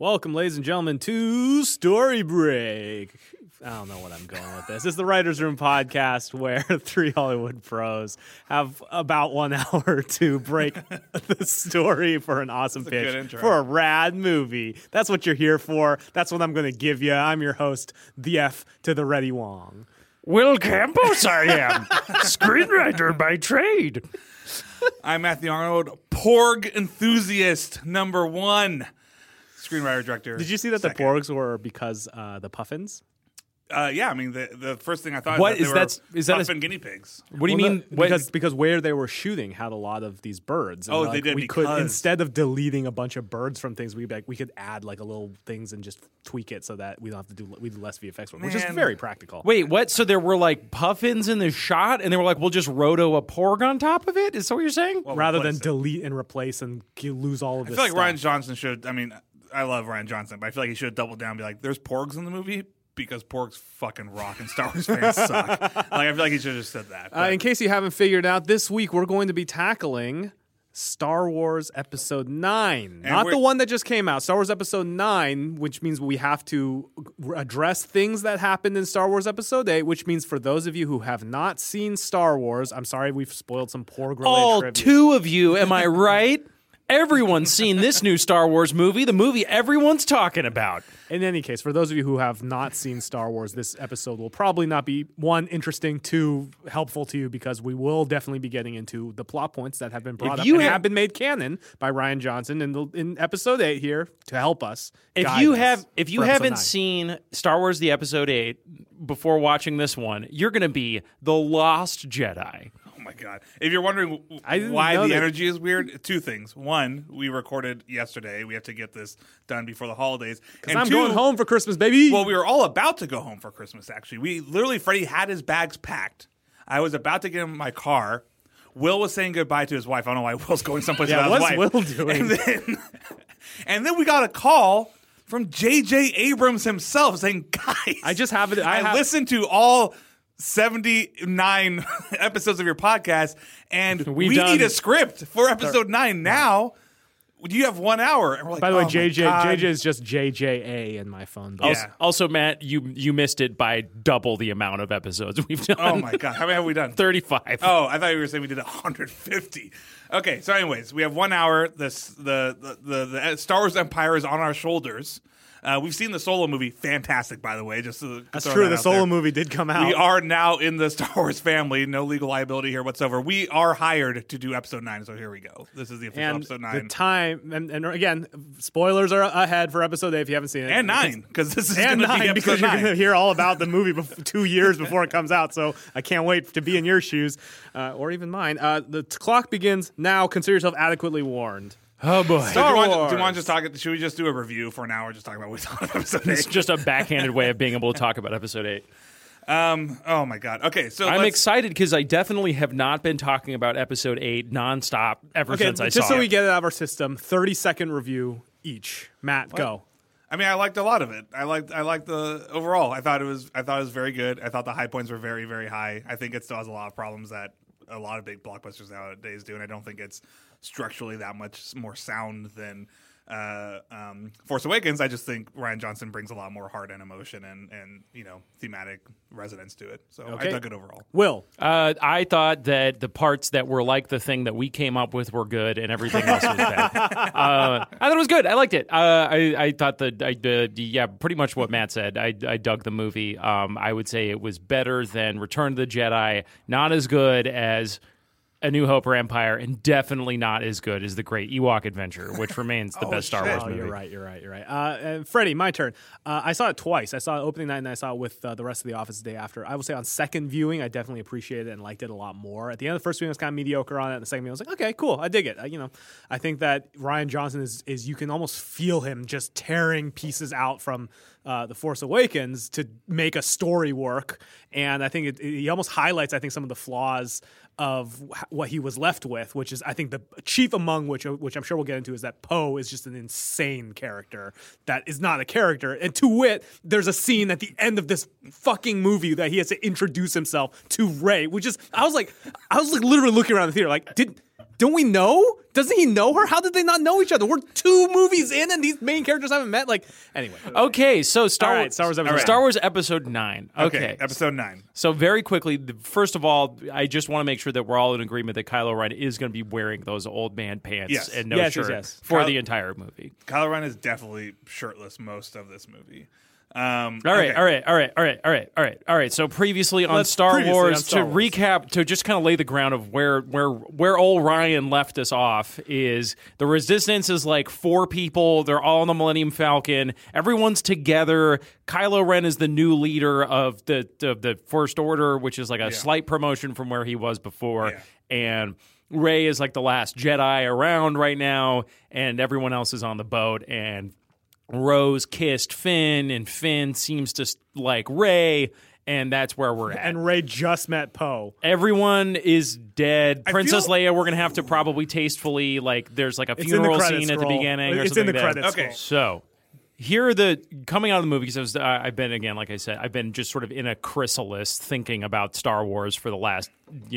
Welcome, ladies and gentlemen, to Story Break. I don't know what I'm going with this. This is the Writers' Room podcast where three Hollywood pros have about 1 hour to break the story for an awesome pitch for a rad movie. That's what you're here for. That's what I'm going to give you. I'm your host, the F to the Ready Wong. Will Campos, I am. Screenwriter by trade. I'm Matthew Arnold, Porg enthusiast number one. Screenwriter, director. Did you see that the Porgs were because the Puffins? Yeah, I mean, the first thing I thought What is that is that puffin guinea pigs. What do you mean? Because where they were shooting had a lot of these birds. And they did we because... could, instead of deleting a bunch of birds from things, we could add like a little things and just tweak it so that we don't have to we do less VFX work, which is very practical. Wait, what? So there were like puffins in the shot, and they were like, "We'll just roto a porg on top of it." Is that what you're saying? Well, rather than delete and replace and lose all of this. I feel like stuff. Rian Johnson should. I mean, I love Rian Johnson, but I feel like he should have doubled down and be like, "There's porgs in the movie." Because porgs fucking rock and Star Wars fans suck. Like, I feel like he should have just said that. In case you haven't figured out, this week we're going to be tackling Star Wars Episode 9. Not the one that just came out. Star Wars Episode 9, which means we have to address things that happened in Star Wars Episode 8, which means for those of you who have not seen Star Wars, I'm sorry we've spoiled some Porg-related All trivia. two of you, am I right? Everyone's seen this new Star Wars movie, the movie everyone's talking about. In any case, for those of you who have not seen Star Wars, this episode will probably not be, one, interesting, two, helpful to you, because we will definitely be getting into the plot points that have been brought up and have been made canon by Rian Johnson in Episode 8 here to help us. If you haven't seen Star Wars the Episode 8 before watching this one, you're going to be the Lost Jedi. Oh my God. If you're wondering why the energy is weird, two things. One, we recorded yesterday. We have to get this done before the holidays. And I'm going home for Christmas, baby. Well, we were all about to go home for Christmas, actually. Freddie had his bags packed. I was about to get in my car. Will was saying goodbye to his wife. I don't know why Will's going someplace without his wife. What's Will doing? And then we got a call from J.J. Abrams himself saying, guys, I listened to all 79 episodes of your podcast, and we need a script for episode 9 now. You have 1 hour. And we're like, by the way, JJ is just JJA in my phone. Also, Matt, you missed it by double the amount of episodes we've done. Oh my God. How many have we done? 35. Oh, I thought you were saying we did 150. Okay, so anyways, we have 1 hour. The Star Wars Empire is on our shoulders. We've seen the Solo movie. Fantastic, by the way. That's true. The Solo movie did come out. We are now in the Star Wars family. No legal liability here whatsoever. We are hired to do Episode 9, so here we go. This is the official Episode 9. The time, and again, spoilers are ahead for Episode 8 if you haven't seen it. And 9, because this is going to be Episode 9. Because you're going to hear all about the movie 2 years before it comes out, so I can't wait to be in your shoes, or even mine. The clock begins now. Consider yourself adequately warned. Oh boy! Star Wars. Do you want to just talk? Should we just do a review for an hour? Just talking about what we saw in Episode 8. It's just a backhanded way of being able to talk about Episode 8. Oh my God. Okay, so I'm excited because I definitely have not been talking about Episode 8 nonstop ever since I saw it. Just so we get it out of our system, 30-second review each. Matt, go. I mean, I liked a lot of it. I liked the overall. I thought it was very good. I thought the high points were very, very high. I think it still has a lot of problems that a lot of big blockbusters nowadays do, and I don't think it's structurally that much more sound than Force Awakens. I just think Rian Johnson brings a lot more heart and emotion and thematic resonance to it. So I dug it overall. Will? I thought that the parts that were like the thing that we came up with were good, and everything else was bad. I thought it was good. I liked it. I thought pretty much what Matt said. I dug the movie. I would say it was better than Return of the Jedi. Not as good as A New Hope or Empire, and definitely not as good as The Great Ewok Adventure, which remains the best Star Wars movie. You're right. Freddie, my turn. I saw it twice. I saw it opening night, and I saw it with the rest of the office the day after. I will say on second viewing, I definitely appreciated it and liked it a lot more. At the end of the first viewing, I was kind of mediocre on it. And the second viewing, I was like, okay, cool. I dig it. I think that Rian Johnson is you can almost feel him just tearing pieces out from The Force Awakens to make a story work. And I think he almost highlights, some of the flaws of what he was left with, which is, I think, the chief among which I'm sure we'll get into, is that Poe is just an insane character that is not a character. And to wit, there's a scene at the end of this fucking movie that he has to introduce himself to Rey, which is, I was like literally looking around the theater like, Don't we know? Doesn't he know her? How did they not know each other? We're 2 movies in, and these main characters haven't met. Like, anyway. Okay, so Star Wars Episode Star Wars Episode 9. Okay, episode 9. So very quickly, first of all, I just want to make sure that we're all in agreement that Kylo Ren is going to be wearing those old man pants and no shirt for the entire movie. Kylo Ren is definitely shirtless most of this movie. All right. So previously on Star Wars, to recap, to just kind of lay the ground of where old Ryan left us off is the Resistance is like 4 people. They're all on the Millennium Falcon. Everyone's together. Kylo Ren is the new leader of the First Order, which is like a slight promotion from where he was before. Yeah. And Rey is like the last Jedi around right now, and everyone else is on the boat. And Rose kissed Finn, and Finn seems to like Rey, and that's where we're at. And Rey just met Poe. Everyone is dead. Princess Leia, we're going to have to probably tastefully, like, there's like a funeral scene at the beginning or something. It's in the credits. Okay. So here are the coming out of the movie, because I've been, again, like I said, I've been just sort of in a chrysalis thinking about Star Wars for the last,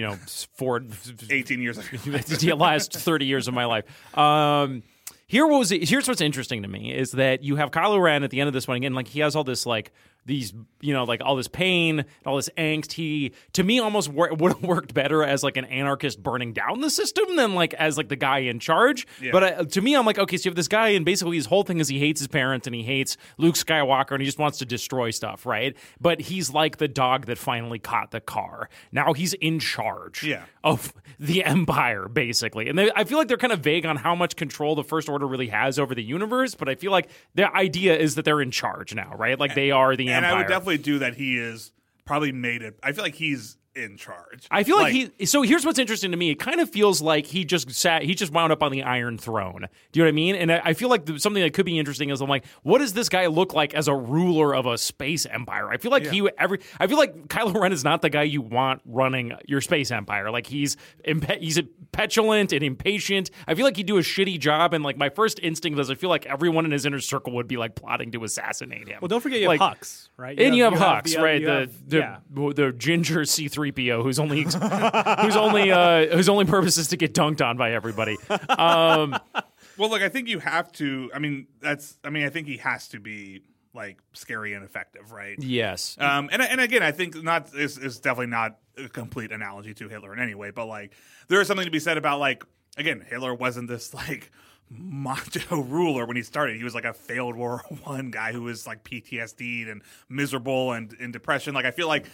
18 years. The last 30 years of my life. Here's what's interesting to me is that you have Kylo Ren at the end of this one again, like he has all this like these, like all this pain, all this angst. He, to me, almost would have worked better as like an anarchist burning down the system than like as like the guy in charge. Yeah. But to me, I'm like, okay, so you have this guy, and basically his whole thing is he hates his parents and he hates Luke Skywalker and he just wants to destroy stuff, right? But he's like the dog that finally caught the car. Now he's in charge of the Empire, basically. And I feel like they're kind of vague on how much control the First Order really has over the universe, but I feel like the idea is that they're in charge now, right? Like they are the Empire. And I would definitely do that. He is probably made it. I feel like he's in charge. I feel like so here's what's interesting to me. It kind of feels like he just wound up on the Iron Throne. Do you know what I mean? And I feel like something that could be interesting is I'm like, what does this guy look like as a ruler of a space empire? I feel like I feel like Kylo Ren is not the guy you want running your space empire. Like he's petulant and impatient. I feel like he'd do a shitty job, and like my first instinct is I feel like everyone in his inner circle would be like plotting to assassinate him. Well, don't forget you have Hux, right? You have Hux, right? The ginger C3PO who's only whose only purpose is to get dunked on by everybody. Well, look, I think you have to. I think he has to be like scary and effective, right? Yes. And again, I think is definitely not a complete analogy to Hitler in any way, but like there is something to be said about like again, Hitler wasn't this like macho ruler when he started. He was like a failed World War I guy who was like PTSD'd and miserable and in depression. Like I feel like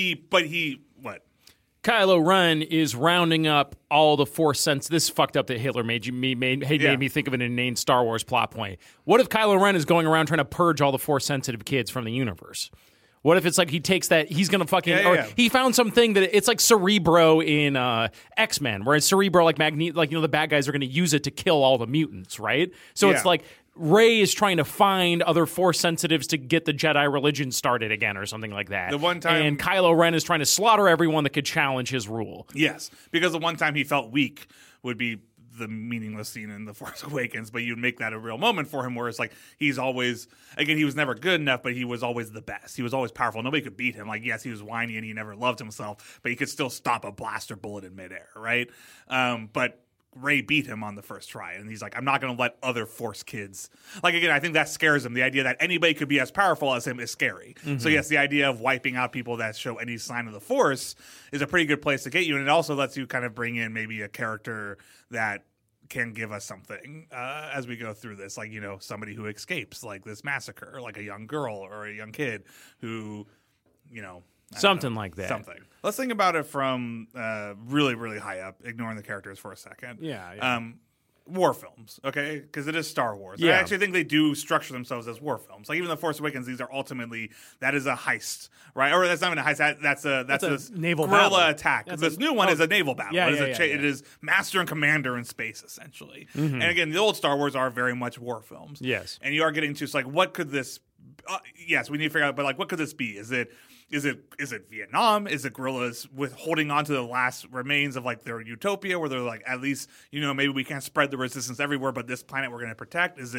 Kylo Ren is rounding up all the Force sense. This fucked up that Hitler made me think of an inane Star Wars plot point. What if Kylo Ren is going around trying to purge all the Force sensitive kids from the universe? What if it's like he takes that, he's going to fucking, he found something that it's like Cerebro in X-Men, where it's Cerebro like Magneto, like, the bad guys are going to use it to kill all the mutants, right? So it's like Rey is trying to find other Force sensitives to get the Jedi religion started again or something like that. And Kylo Ren is trying to slaughter everyone that could challenge his rule. Yes, because the one time he felt weak would be the meaningless scene in The Force Awakens, but you'd make that a real moment for him where it's like he's always, again, he was never good enough, but he was always the best. He was always powerful. Nobody could beat him. Like, yes, he was whiny and he never loved himself, but he could still stop a blaster bullet in midair, right? But Rey beat him on the first try, and he's like, I'm not going to let other Force kids. Like, again, I think that scares him. The idea that anybody could be as powerful as him is scary. Mm-hmm. So, yes, the idea of wiping out people that show any sign of the Force is a pretty good place to get you, and it also lets you kind of bring in maybe a character that can give us something as we go through this, like, somebody who escapes like this massacre, like a young girl or a young kid who, something like that. Something. Let's think about it from really, really high up, ignoring the characters for a second. Yeah. War films, okay? Because it is Star Wars. Yeah. I actually think they do structure themselves as war films. Like even The Force Awakens, these are ultimately, that is a heist, right? Or that's not even a heist. That's a naval guerrilla battle. attack. This new one is a naval battle. It is master and commander in space, essentially. Mm-hmm. And again, the old Star Wars are very much war films. Yes. And you are getting to, like, what could this... yes, we need to figure out, but like, what could this be? Is it Vietnam? Is it guerrillas with holding on to the last remains of like their utopia, where they're like, at least maybe we can't spread the resistance everywhere, but this planet we're going to protect? Is it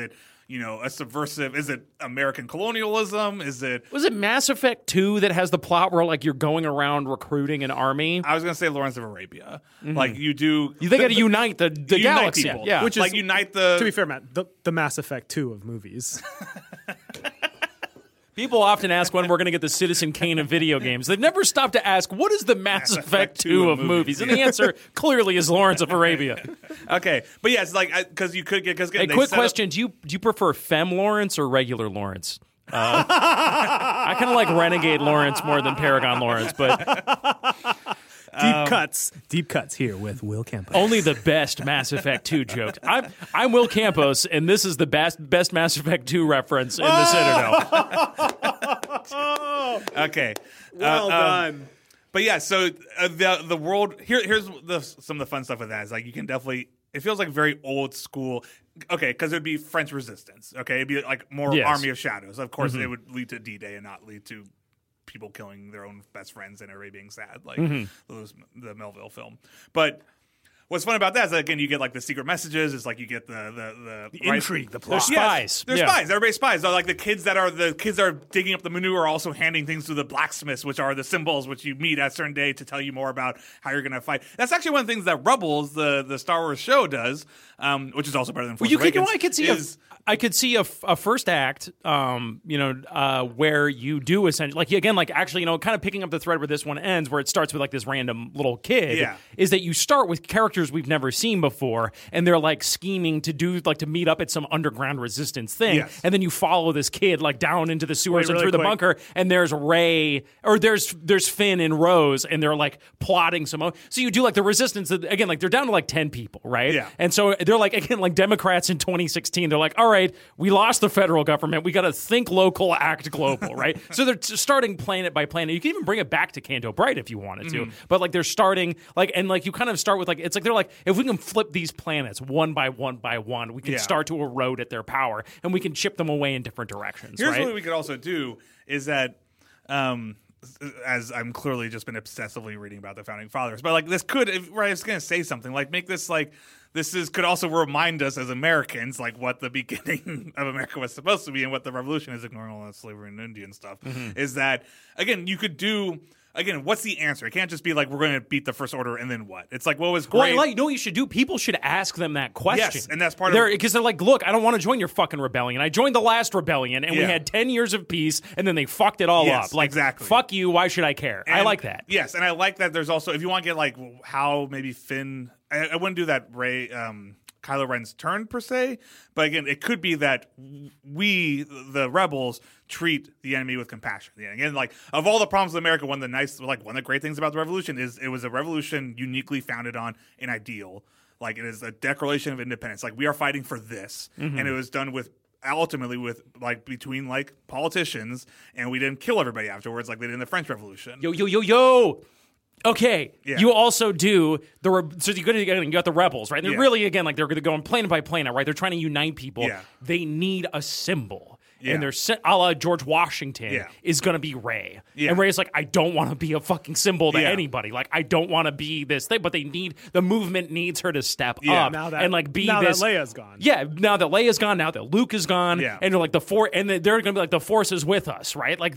a subversive? Is it American colonialism? Is it? Was it Mass Effect 2 that has the plot where like you're going around recruiting an army? I was going to say Lawrence of Arabia. Like you do. They got to unite the galaxy. People. Yeah. Which is like unite the. To be fair, Matt, the Mass Effect 2 of movies. People often ask when we're going to get the Citizen Kane of video games. They've never stopped to ask, what is the Mass Effect 2 of movies? And the answer clearly is Lawrence of Arabia. Okay. But yeah, it's like, because you could get. Hey, quick question. Do you prefer Femme Lawrence or regular Lawrence? I kind of like Renegade Lawrence more than Paragon Lawrence, but Deep cuts here with Will Campos. only the best Mass Effect 2 jokes. I'm Will Campos, and this is the best Mass Effect 2 reference in the Citadel. Okay. Well done. But yeah, so the world here's some of the fun stuff with that is like you can definitely it feels like very old school. Okay, because it would be French resistance. Okay, it'd be like more Yes. Army of Shadows. Of course, it would lead to D-Day and not lead to people killing their own best friends and everybody being sad, like the Melville film. But what's fun about that is that, again, you get like the secret messages. It's like you get the intrigue, the They're plot. spies. They're Yeah. spies. Everybody's spies. They're like the kids that are digging up the manure are also handing things to the blacksmiths, which are the symbols which you meet at a certain day to tell you more about how you're going to fight. That's actually one of the things that Rebels, the Star Wars show, does, which is also better than Force Awakens. I could see a first act, where you do essentially, like again, like actually, kind of picking up the thread where this one ends, where it starts with like this random little kid. Yeah. Is that you start with characters we've never seen before, and they're like scheming to meet up at some underground resistance thing, Yes. and then you follow this kid like down into the sewers and really through the quick. bunker, and there's Rey or there's Finn and Rose, and they're like plotting some. So you do like the resistance again, like they're down to like 10 people, right? Yeah. And so they're like again like Democrats in 2016. They're like, all right, we lost the federal government. We got to think local, act global, right? So they're starting planet by planet. You can even bring it back to Canto Bright if you wanted to, but like they're starting you kind of start with like it's like they're like if we can flip these planets one by one by one, we can Yeah. start to erode at their power and we can chip them away in different directions. Here's right? what we could also do is that, as I'm clearly just been obsessively reading about the founding fathers, but like this could, I was going to say something like make this like could also remind us as Americans like what the beginning of America was supposed to be and what the revolution is, ignoring all that slavery and Indian stuff. Is that again you could do. Again, what's the answer? It can't just be like we're going to beat the First Order and then what? It's like what was great. Well, you know what you should do? People should ask them that question. Yes, and that's part of because they're like, look, I don't want to join your fucking rebellion. I joined the last rebellion, and we Yeah. had 10 years of peace, and then they fucked it all Yes, up. Like, exactly. fuck you. Why should I care? I And- like that. Yes, and I like that. There's also if you want to get like how maybe Finn. I wouldn't do that. Kylo Ren's turn per se, but again, it could be that we, the rebels, treat the enemy with compassion. Yeah, again, like of all the problems with America, one of the great things about the revolution is it was a revolution uniquely founded on an ideal. Like it is a declaration of independence. Like we are fighting for this, and it was done with. Ultimately, with like between like politicians, and we didn't kill everybody afterwards, like they did in the French Revolution. Yo. Okay, Yeah. you also do so you got the rebels, right? They're Yeah. really again like they're going to go planet by planet, right? They're trying to unite people. Yeah. They need a symbol. Yeah. And they're a la George Washington Yeah. is going to be Rey. Yeah. And Rey's like, I don't want to be a fucking symbol to Yeah. anybody. Like, I don't want to be this thing. But the movement needs her to step Yeah. up Now that, and like be now this. that Leia's gone. Yeah, now that Leia's gone, now that Luke is gone, Yeah. and they're like they're going to be like the force is with us, right? Like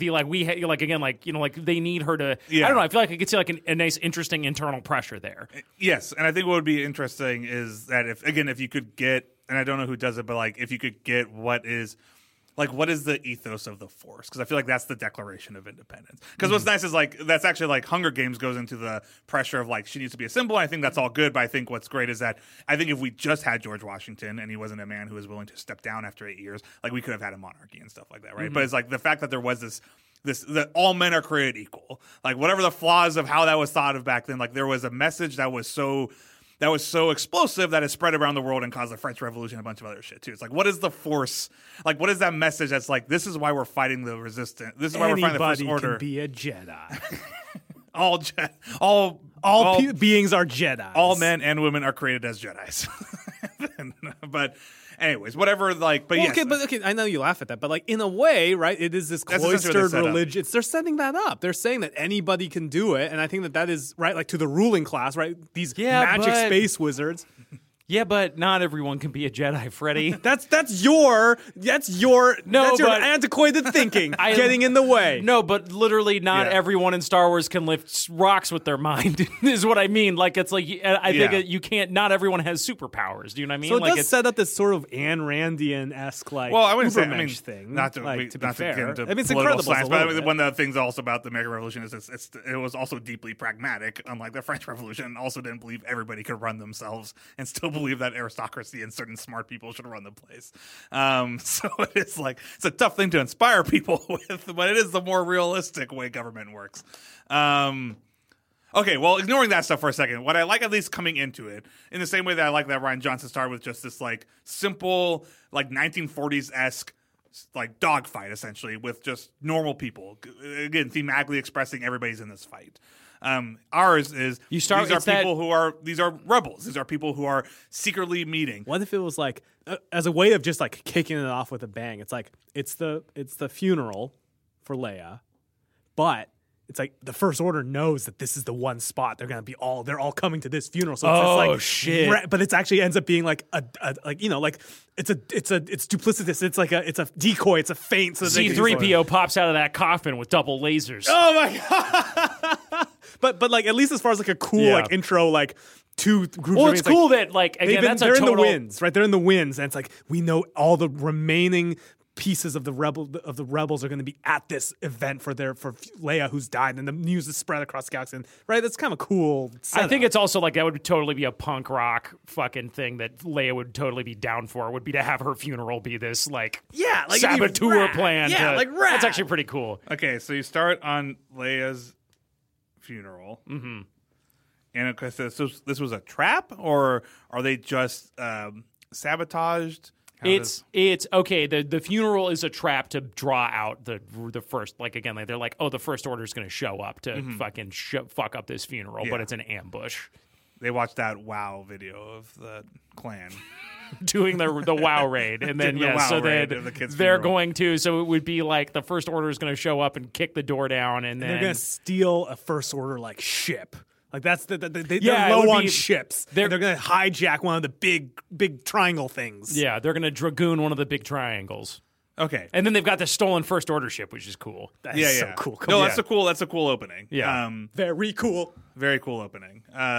they need her to. Yeah. I don't know. I feel like I could see like a nice, interesting internal pressure there. Yes, and I think what would be interesting is that if you could get, and I don't know who does it, but like if you could get what is the ethos of the Force? Because I feel like that's the Declaration of Independence. Because what's nice is like that's actually like Hunger Games goes into the pressure of like she needs to be a symbol. And I think that's all good, but I think what's great is that I think if we just had George Washington and he wasn't a man who was willing to step down after 8 years, like we could have had a monarchy and stuff like that, right? But it's like the fact that there was this that all men are created equal. Like whatever the flaws of how that was thought of back then, like there was a message that was so explosive that it spread around the world and caused the French Revolution and a bunch of other shit too. It's like, what is the Force? Like, what is that message that's like, this is why we're fighting the resistance. This is why we're fighting the First Anybody Order. can be a Jedi. all beings are Jedi. all men and women are created as Jedis. But anyways, whatever. Like, but Well, yes, okay, I know you laugh at that, but like in a way, right? It is this That's essentially what they cloistered set up. religion. They're setting that up. They're saying that anybody can do it, and I think that is right. Like to the ruling class, right? These magic but- space wizards. Yeah, but not everyone can be a Jedi, Freddy. That's your but- antiquated thinking getting in the way. No, but literally not Yeah. everyone in Star Wars can lift rocks with their mind, is what I mean. Like, it's like, I think Yeah. you can't, not everyone has superpowers. Do you know what I mean? So it like, does set up this sort of Anne Randian-esque, like, Well, I wouldn't say. I Ubermensch mean, thing. not to like, we- to be not fair. to get into I mean, it's political Incredibles science, a but I little mean, bit. one of the things also about the American Revolution is it was also deeply pragmatic, unlike the French Revolution. Also, didn't believe everybody could run themselves, and still believe that aristocracy and certain smart people should run the place. So it's like it's a tough thing to inspire people with, but it is the more realistic way government works. Okay, well, ignoring that stuff for a second, what I like at least coming into it, in the same way that I like that Rian Johnson started with just this like simple, like 1940s-esque like dogfight, essentially, with just normal people. Again, thematically expressing everybody's in this fight. Ours is these are people who are rebels. These are people who are secretly meeting. What if it was like as a way of just like kicking it off with a bang? It's like it's the funeral for Leia, but it's like the First Order knows that this is the one spot they're all coming to this funeral. So it's just like shit. but it actually ends up being like a like you know like it's duplicitous. It's like it's a decoy. It's a feint. So C-3PO pops out of that coffin with double lasers. Oh my god! but like at least as far as like a cool like intro like two groups. Well, it's cool that like again they're in the winds, right? They're in the winds, and it's like we know all the remaining pieces of the rebels are going to be at this event for Leia who's died, and the news is spread across the galaxy. And, right, that's kind of cool setup. I think it's also like that would totally be a punk rock fucking thing that Leia would totally be down for. Would be to have her funeral be this like saboteur plan. That's actually pretty cool. Okay, so you start on Leia's funeral. Mm-hmm. And okay, so this was a trap, or are they just sabotaged? It's okay. The funeral is a trap to draw out the first. Like again, like they're like, oh, the First Order is going to show up to fucking fuck up this funeral, but it's an ambush. They watched that WoW video of the clan doing the WoW raid, and then they're going to. So it would be like the First Order is going to show up and kick the door down, and then they're going to steal a First Order like ship. Like that's they're low on ships. They're going to hijack one of the big triangle things. Yeah, they're going to dragoon one of the big triangles. Okay, and then they've got the stolen First Order ship, which is cool. That's so cool. No, that's a cool opening. Yeah, very cool opening.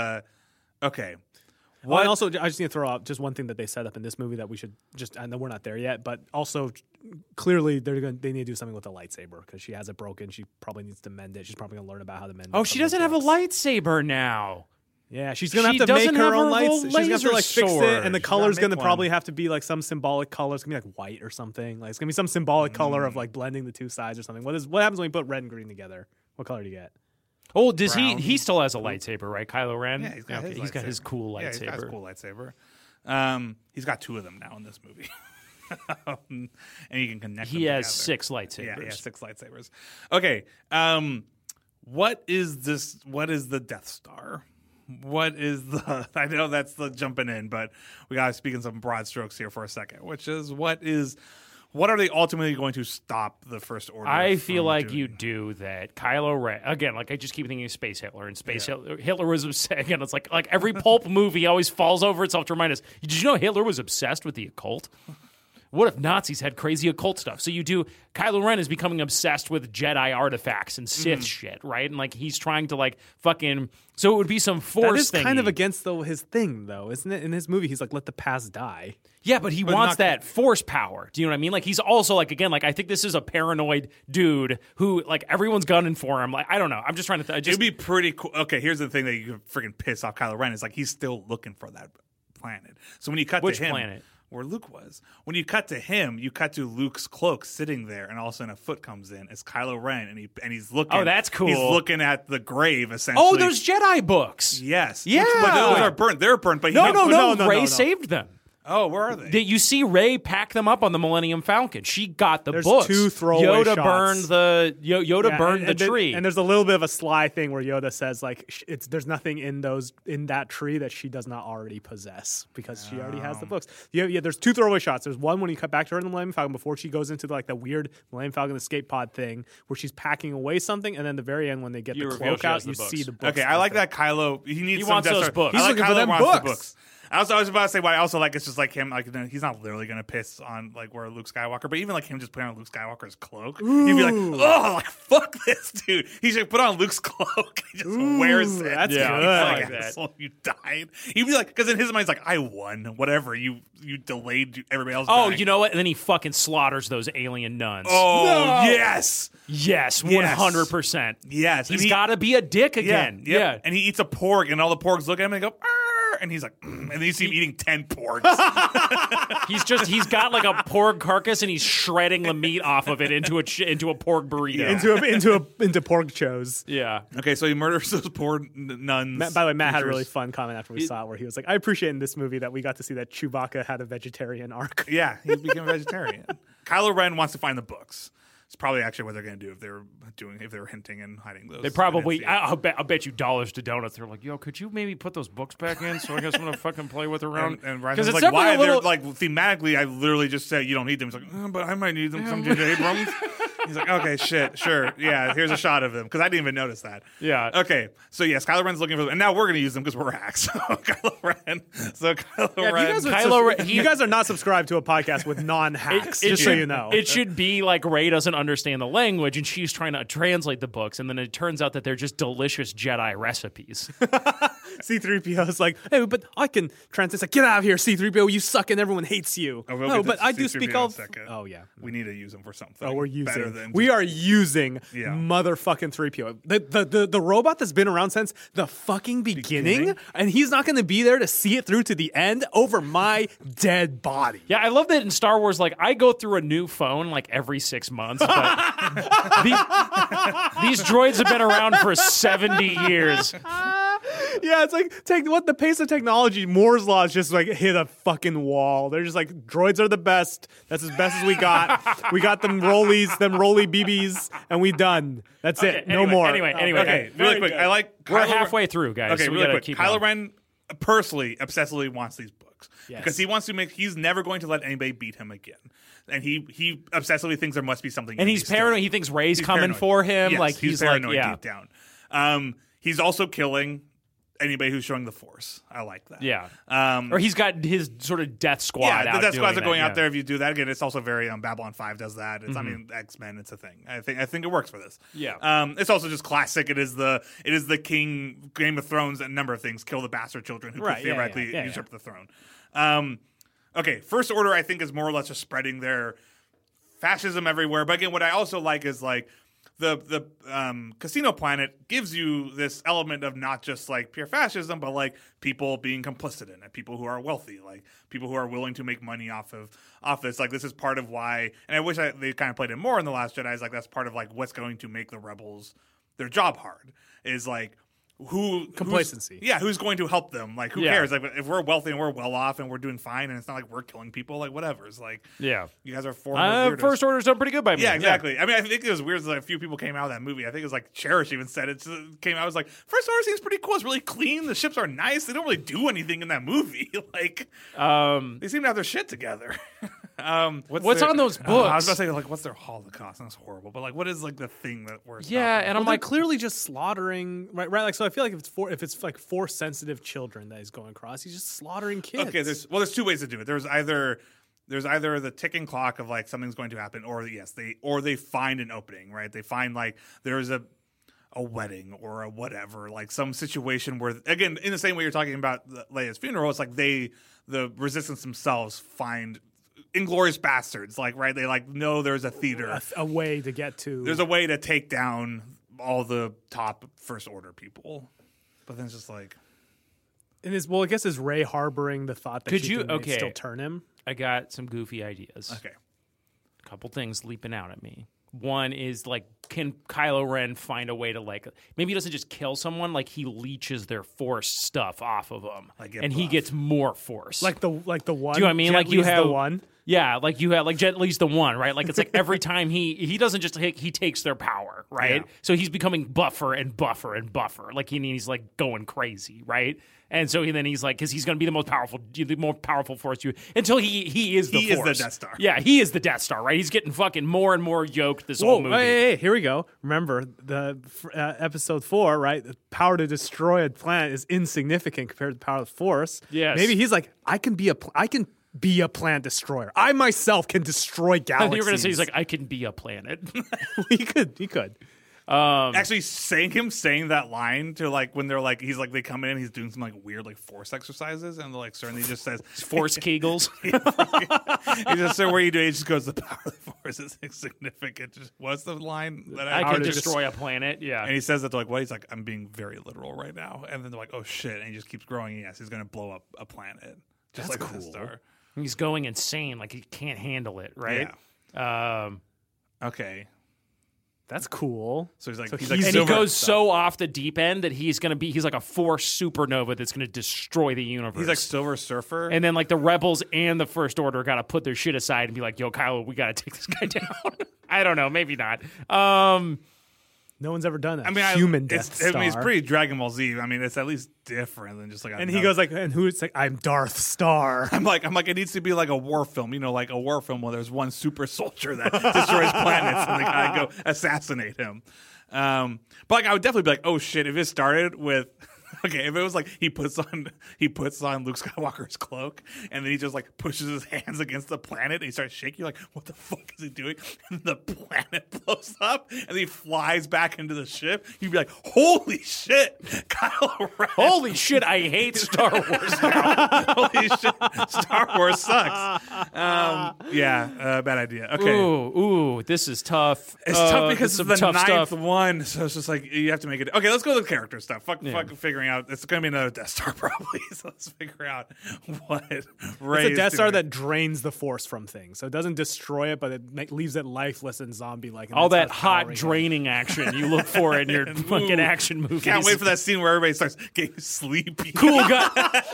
Okay. Well, and also, I just need to throw out just one thing that they set up in this movie that we should just. I know we're not there yet, but also clearly they need to do something with the lightsaber because she has it broken. She probably needs to mend it. She's probably gonna learn about how to mend it. Oh, she doesn't have a lightsaber now. Yeah, she's gonna have to make her own lights. She's gonna have to like fix it, and the color's gonna probably have to be like some symbolic color. It's gonna be like white or something. Like it's gonna be some symbolic color of like blending the two sides or something. What happens when you put red and green together? What color do you get? Oh, does he still has a lightsaber, right? Kylo Ren? Yeah, he's got his cool lightsaber. Yeah, he's got his cool lightsaber. He's got two of them now in this movie. And you can connect them has together. 6 lightsabers. Yeah, he has 6 lightsabers. Okay. What is this? What is the Death Star? What is the... I know that's the jumping in, but we got to speak in some broad strokes here for a second, which is what are they ultimately going to stop the First Order? I feel like doing? you do that. Kylo Ren, again, like I just keep thinking of Space Hitler, and Hitler was obsessed. Again, it's like every pulp movie always falls over itself to remind us. Did you know Hitler was obsessed with the occult? What if Nazis had crazy occult stuff? So you do. Kylo Ren is becoming obsessed with Jedi artifacts and Sith shit, right? And like he's trying to like fucking. So it would be some Force. That is thingy. kind of against his thing, though, isn't it? In his movie, he's like, "Let the past die." Yeah, but he wants that Force power. Do you know what I mean? Like he's also like again, like I think this is a paranoid dude who like everyone's gunning for him. Like I don't know. I'm just trying to. It'd be pretty cool. Okay, here's the thing that you could freaking piss off Kylo Ren is like he's still looking for that planet. So when you cut to him, planet? Where Luke was. When you cut to him, you cut to Luke's cloak sitting there, and all of a sudden a foot comes in. It's Kylo Ren, and he's looking. Oh, that's cool. He's looking at the grave, essentially. Oh, those Jedi books. Yes. Yeah. But those are burnt. They're burnt. But No. Rey saved them. Oh, where are they? You see Rey pack them up on the Millennium Falcon. She got the There's books. 2 throwaway Yoda shots. burned the tree. And there's a little bit of a sly thing where Yoda says like there's nothing in that tree that she does not already possess because she already has the books. Yeah. There's 2 throwaway shots. There's one when you cut back to her in the Millennium Falcon before she goes into like the weird Millennium Falcon escape pod thing where she's packing away something, and then the very end when they get the cloak out, you see the books. Okay, I like that Kylo. He wants those books. I like He's looking for Kylo them wants the books. books. I was about to say what I also like. It's just like him. Like he's not literally gonna piss on like where Luke Skywalker, but even like him just putting on Luke Skywalker's cloak, he'd be like, oh, like fuck this dude. He should put on Luke's cloak. He just wears it. That's Yeah, good. I Like, like that. asshole, you died. He'd be like, because in his mind, he's like, I won. Whatever. You delayed everybody else. Oh, dying. you know what? And then he fucking slaughters those alien nuns. Oh No. yes, yes, 100%. yes. He's And he- got to be a dick again. Yeah, Yeah. And he eats a porg, and all the porgs look at him and they go, "Arr!" And he's like, and then you see him eating 10 porgs. He's got like a pork carcass and he's shredding the meat off of it into a pork burrito. into pork chos. Yeah. Okay, so he murders those poor nuns. By the way, Matt had a creatures. really fun comment after we saw it, where he was like, "I appreciate in this movie that we got to see that Chewbacca had a vegetarian arc." Yeah, he became a vegetarian. Kylo Ren wants to find the books. It's probably actually what they're going to do if they were hinting and hiding those. They probably, I'll bet you dollars to donuts. They're like, yo, could you maybe put those books back in so I guess I'm going to fucking play with around? And Because Ryan's like, why? They're like thematically. I literally just said you don't need them. He's like, but I might need them. Some J.J. Abrams. He's like, okay, shit, sure, yeah. Here's a shot of them because I didn't even notice that. Yeah. Okay, so yes, Kylo Ren's looking for them, and now we're going to use them because we're hacks. So Kylo Ren. So Kylo Ren. You guys are not subscribed to a podcast with non-hacks, just so you know. It should be like Rey doesn't understand the language and she's trying to translate the books, and then it turns out that they're just delicious Jedi recipes. C-3PO is like, hey, but I can translate. It's like, get out of here, C-3PO, you suck and everyone hates you. Oh, we'll no, get but to I do C-3PO speak in a all. second. Oh yeah. We need to use them for something. Oh, we're better using. than We are using Yeah. motherfucking 3PO. The robot that's been around since the fucking beginning, and he's not going to be there to see it through to the end over my dead body. Yeah, I love that in Star Wars, like, I go through a new phone like every 6 months, but these droids have been around for 70 years. Yeah, it's like the pace of technology. Moore's law is just like hit a fucking wall. They're just like, droids are the best. That's as best as we got. We got them rolly BBs, and we done. That's it. No more. Anyway. Okay, really quick. good. I like. We're Kylo Ren- halfway through, guys. Okay, so we really gotta quick. keep Kylo going. Ren personally, obsessively wants these books Yes. because he wants to make. He's never going to let anybody beat him again, and he obsessively thinks there must be something. And in he's these paranoid. stories. He thinks Rey's He's coming paranoid. for him. Yes, like he's like, paranoid yeah. deep down. He's also killing anybody who's showing the Force. I like that. Yeah. Um, Or he's got his sort of death squad yeah, out the Death doing Squads are that, going yeah. out there. If you do that again, it's also very Babylon 5 does that. It's I mean X-Men. It's a thing. I think it works for this. Yeah. It's also just classic. It is the King Game of Thrones and a number of things kill the bastard children who Right, could yeah, theoretically yeah, usurp the throne. Okay, First Order I think is more or less just spreading their fascism everywhere. But again, what I also like is like the Casino Planet gives you this element of not just like pure fascism, but like people being complicit in it, people who are wealthy, like people who are willing to make money off this. Like this is part of why, and I wish they kind of played it more in The Last Jedi. Is like that's part of like what's going to make the rebels their job hard is like. Complacency. Who's going to help them? Like, who Yeah. cares? Like, if we're wealthy and we're well off and we're doing fine, and it's not like we're killing people, like whatever. It's like, Yeah. you guys are weirdos. First Order's done pretty good by me. Yeah, exactly. I mean, I think it was weird that a few people came out of that movie. I think it was like Cherish even said it. Came out, I was like, First Order seems pretty cool. It's really clean. The ships are nice. They don't really do anything in that movie. Like, they seem to have their shit together. What's on those books? I was about to say, like, what's their Holocaust? That's horrible. But like, what is like the thing that we're Yeah, stopping? and I'm They're like, clearly just slaughtering, right? Like, so I feel like if it's like force sensitive children that he's going across, he's just slaughtering kids. Okay, there's two ways to do it. There's either the ticking clock of like something's going to happen, or they find an opening, right? They find like there's a wedding or a whatever, like some situation where, again, in the same way you're talking about Leia's funeral, it's like the resistance themselves find Inglorious Bastards, like, right? They like know there's a theater, a way to get to. there's a way to take down all the top First Order people, but then it's just like. And I guess is Rey harboring the thought that Could she you- can okay. still turn him? I got some goofy ideas. Okay. A couple things leaping out at me. One is like, can Kylo Ren find a way to like, maybe he doesn't just kill someone, like he leeches their force stuff off of them, Like get and he buff. gets more force. Like the one. Do you know what I mean? Jet Like you Li's have the one. Yeah, like you have like at least the one, right? Like it's like every time he doesn't just he takes their power, right? Yeah. So he's becoming buffer and buffer and buffer. Like he's like going crazy, right? And so then he's like, because he's going to be the most powerful force until he is the He is force. the Death Star. Yeah, he is the Death Star, right? He's getting fucking more and more yoked this whole movie. Hey, here we go. Remember the episode 4, right? The power to destroy a planet is insignificant compared to the power of the Force. Yes. Maybe he's like, I can be a planet destroyer. I myself can destroy I galaxies. think you were going to say he's like, I can be a planet. he could. Actually, saying that line to like when they're like he's like they come in, he's doing some like weird like force exercises, and they're like certainly just says Force Kegels. he just said, "What are you doing?" He just goes, "The power of the force is insignificant." Just, what's the line that I I can to destroy a planet. Yeah. And he says that to like what? He's like, "I'm being very literal right now," and then they're like, "Oh shit!" And he just keeps growing. Yes, he's gonna blow up a planet, just That's like a cool. star. He's going insane. Like he can't handle it, right? Okay. That's cool. So he's like, So he's he's- like And silver- he goes so off the deep end that he's like a force supernova that's going to destroy the universe. He's like Silver Surfer. and then like the rebels and the First Order got to put their shit aside and be like, "Yo, Kylo, we got to take this guy down." I don't know, maybe not. No one's ever done that. I mean, Human Death Star. I mean, it's pretty Dragon Ball Z. I mean, it's at least different than just like. And he goes like, and who's like, I'm Darth Star. I'm like, it needs to be like a war film, like a war film where there's one super soldier that destroys planets and they kind of go assassinate him. But like, I would definitely be like, oh shit, if it started with. Okay, if it was like he puts on Luke Skywalker's cloak and then he just like pushes his hands against the planet and he starts shaking, you're like, what the fuck is he doing? And the planet blows up and he flies back into the ship. You'd be like, holy shit, Kylo Ren. Holy shit, I hate Star Wars now. Holy shit, Star Wars sucks. Bad idea. Okay. Ooh, this is tough. It's tough because some it's the tough ninth stuff. one, so it's just like you have to make it. Okay, let's go to the character stuff. Fuck figuring out. It's going to be another Death Star probably. So let's figure out what Rey It's a is Death Star doing. that drains the Force from things. So it doesn't destroy it, but it leaves it lifeless and zombie-like. and All that's that how hot powering it. draining action you look for in your fucking action movies. Can't wait for that scene where everybody starts getting sleepy. Cool guy.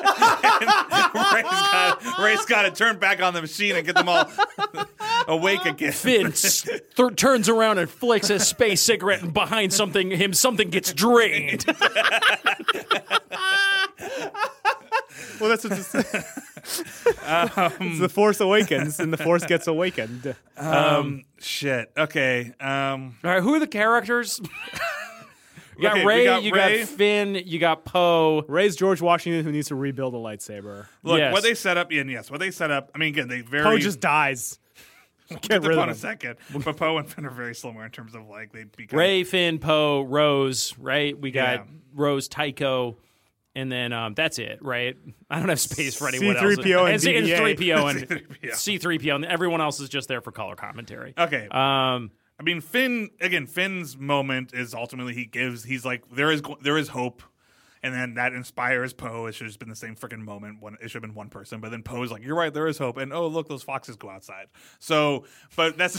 Rey's got to turn back on the machine and get them all awake again. Finn turns around and flicks a space cigarette, and behind something gets drained. Well, that's what this it's the Force Awakens, and the Force gets awakened. Shit. Okay. All right, who are the characters? You got Okay, Rey, we got you Rey. got Finn, you got Poe. Rey's George Washington, who needs to rebuild a lightsaber. Look, Yes. what they set up, and yes, what they set up, I mean, again, they very... Poe just dies. Get Get rid Poe of in a him. second. But Poe and Finn are very similar in terms of, like, they become... Rey, Finn, Poe, Rose, right? We got Yeah. Rose, Tycho, and then that's it, right? I don't have space for anyone else. C-3PO and it's BB-8. 3PO and C-3PO. C-3PO, and everyone else is just there for color commentary. Okay. Um, I mean, Finn's moment is ultimately he's like, there is hope. And then that inspires Poe. It should have just been the same freaking moment. It should have been one person. But then Poe's like, you're right, there is hope. And oh, look, those foxes go outside. So, but that's,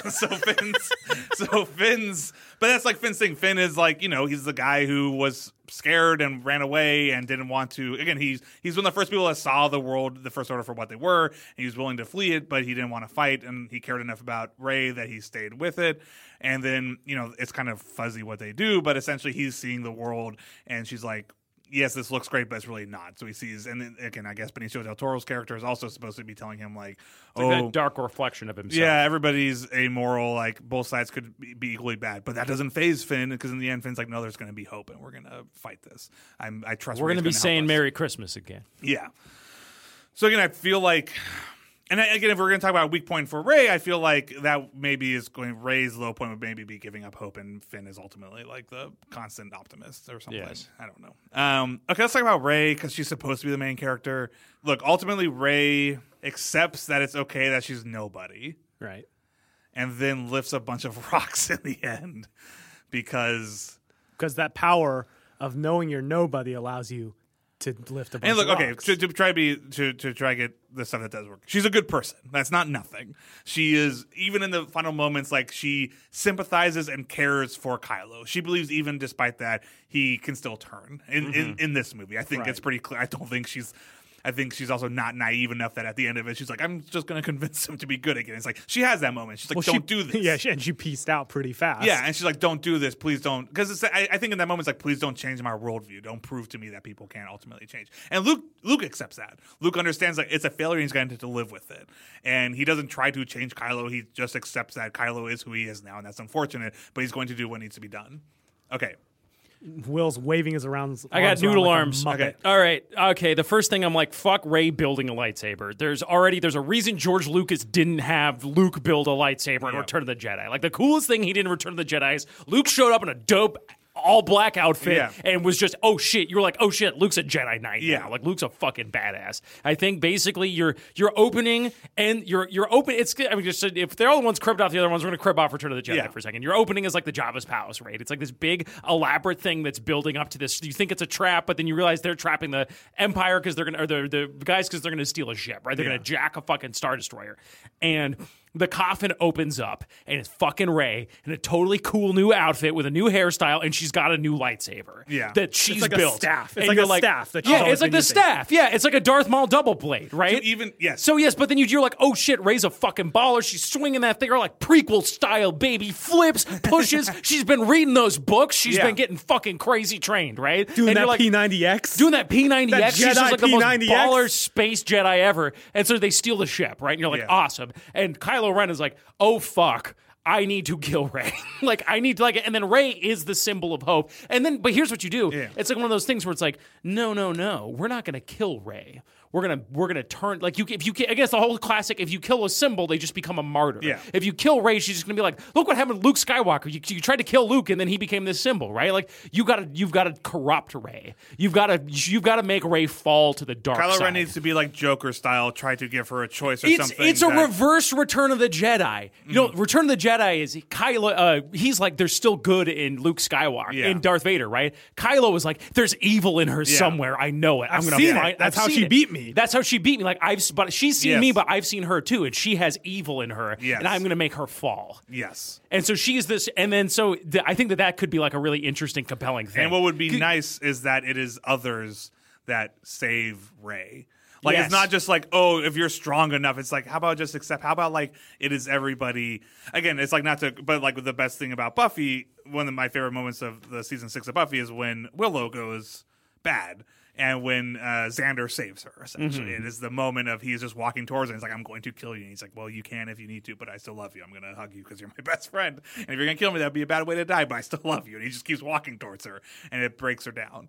but that's like Finn's thing. Finn is like, he's the guy who was scared and ran away and didn't want to. Again, he's one of the first people that saw the world, the First Order for what they were. And he was willing to flee it, but he didn't want to fight. And he cared enough about Rey that he stayed with it. And then, it's kind of fuzzy what they do, but essentially he's seeing the world and she's like, yes, this looks great, but it's really not. So he sees, and then again, I guess Benicio del Toro's character is also supposed to be telling him like, like that dark reflection of himself. yeah, everybody's amoral. Like both sides could be equally bad, but that doesn't faze Finn because in the end, Finn's like, no, there's going to be hope, and we're going to fight this. I trust. We're going to be Rey's saying help us. Merry Christmas again. Yeah. So again, I feel like, and again, if we're going to talk about a weak point for Rey, I feel like that maybe is going. Rey's low point would maybe be giving up hope, and Finn is ultimately like the constant optimist or something. Yes. I don't know. Okay, let's talk about Rey because she's supposed to be the main character. Look, ultimately, Rey accepts that it's okay that she's nobody, Right. and then lifts a bunch of rocks in the end because. Because that power of knowing you're nobody allows you to lift a bunch And look, of okay, rocks. to try to get the stuff that does work. She's a good person. That's not nothing. She is, even in the final moments, like she sympathizes and cares for Kylo. She believes even despite that he can still turn in this movie. I think it's pretty clear. I think she's also not naive enough that at the end of it, she's like, I'm just going to convince him to be good again. It's like she has that moment. She's like, don't do this. Yeah, and she pieced out pretty fast. Yeah, and she's like, don't do this. Please don't. Because I think in that moment, it's like, please don't change my worldview. Don't prove to me that people can't ultimately change. And Luke accepts that. Luke understands that it's a failure and he's going to live with it. And he doesn't try to change Kylo. He just accepts that Kylo is who he is now, and that's unfortunate, but he's going to do what needs to be done. Okay. Will's waving his arms. I got noodle like arms. Okay. All right. Okay. The first thing I'm like, fuck Rey building a lightsaber. There's a reason George Lucas didn't have Luke build a lightsaber in Return of the Jedi. Like the coolest thing he did in Return of the Jedi is Luke showed up in a dope all black outfit and was just, oh shit. You were like, oh shit, Luke's a Jedi Knight now. Like Luke's a fucking badass. I think basically you're opening and you're open. It's, I mean, just if they're all the ones cribbed off the other ones, we're gonna crib off Return of the Jedi for a second. Your opening is like the Jabba's palace, right? It's like this big elaborate thing that's building up to this. You think it's a trap, but then you realize they're trapping the Empire because they're gonna, or the guys because they're gonna steal a ship, right? They're gonna jack a fucking Star Destroyer, and the coffin opens up, and it's fucking Rey in a totally cool new outfit with a new hairstyle, and she's got a new lightsaber that she's like built. A staff. It's and like you're a staff. That it's like the staff. Yeah, it's like a Darth Maul double blade, right? So yes, but then you're like, oh shit, Rey's a fucking baller. She's swinging that thing, or like prequel style, baby, flips, pushes. She's been reading those books. She's been getting fucking crazy trained, right? Doing and that like, P90X. Doing that P90X. She's just like the most P90X. baller space Jedi ever. And so they steal the ship, right? And you're like, awesome. And Kylo Ren is like, oh fuck, I need to kill Rey. Like I need to and then Rey is the symbol of hope. And then, but here's what you do. It's like one of those things where it's like, no, we're not gonna kill Rey. We're gonna turn like if you I guess the whole classic, if you kill a symbol, they just become a martyr. If you kill Rey, she's just gonna be like, look what happened to Luke Skywalker. You tried to kill Luke and then he became this symbol, right? Like you've got to corrupt Rey. You've got to make Rey fall to the dark side. Kylo Ren needs to be like Joker style, try to give her a choice or something. It's a reverse Return of the Jedi. You know, Return of the Jedi is Kylo. He's like, there's still good in Luke Skywalker, in Darth Vader, right? Kylo is like, there's evil in her somewhere. I know it. I'm gonna find it. That's how she beat me. That's how she beat me. Like but she's seen me, but I've seen her too, and she has evil in her, and I'm gonna make her fall. Yes. And so she's this, and then so I think that could be like a really interesting, compelling thing. And what would be nice is that it is others that save Rey. Like it's not just like, oh, if you're strong enough. It's like, how about just accept? How about like it is everybody? Again, it's like not to, but like the best thing about Buffy, one of my favorite moments of the season 6 of Buffy is when Willow goes bad. And when Xander saves her, essentially. It is the moment of he's just walking towards her and he's like, I'm going to kill you. And he's like, well, you can if you need to, but I still love you. I'm going to hug you because you're my best friend. And if you're going to kill me, that'd be a bad way to die, but I still love you. And he just keeps walking towards her and it breaks her down.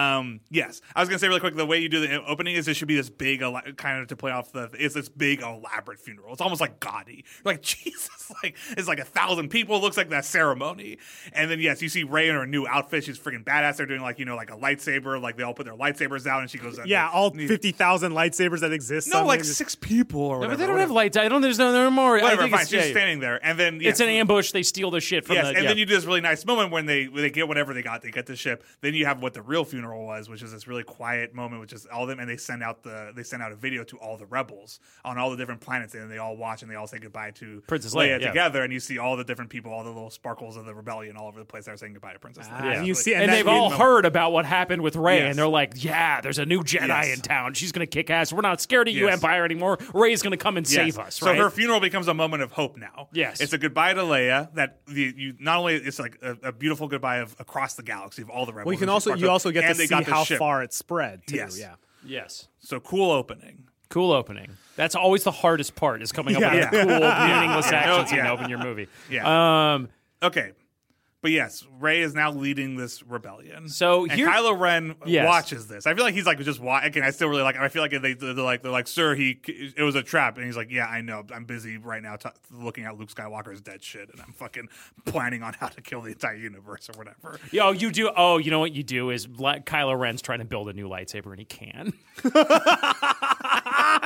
Yes. I was going to say really quick, the way you do the opening is it should be this big, kind of to play off it's this big elaborate funeral. It's almost like gaudy. You're like, Jesus, like it's like 1,000 people. It looks like that ceremony. And then, yes, you see Rey in her new outfit. She's freaking badass. They're doing like, like a lightsaber. Like they all put their lightsabers out and she goes all 50,000 lightsabers that exist. No, like 6 people or whatever. But they don't have lights. There's no more. Whatever, fine. She's standing there. And then it's an ambush. They steal the shit from and then you do this really nice moment when they get whatever they got. They get the ship. Then you have what the real funeral was, which is this really quiet moment, which is all of them, and they send out a video to all the rebels on all the different planets, and they all watch and they all say goodbye to Princess Leia together, and you see all the different people, all the little sparkles of the rebellion all over the place that are saying goodbye to Princess Leia. And you see, and they've all heard about what happened with Rey, and they're like, yeah, there's a new Jedi in town. She's going to kick ass. We're not scared of you, Empire, anymore. Rey's going to come and save us. So her funeral becomes a moment of hope now. Yes. It's a goodbye to Leia that you not only it's like a beautiful goodbye of across the galaxy of all the rebels. Well, you also get to see how far it spread too. Yes. Yes. So cool opening. Cool opening. That's always the hardest part is coming up with cool, meaningless actions you open your movie. Yeah. Okay. But yes, Rey is now leading this rebellion. So Kylo Ren watches this. I feel like he's like just watching. Again, I still really like him. I feel like they're like, sir, it was a trap, and he's like, yeah, I know. I'm busy right now looking at Luke Skywalker's dead shit, and I'm fucking planning on how to kill the entire universe or whatever. Yo, you do. Oh, you know what you do is Kylo Ren's trying to build a new lightsaber, and he can.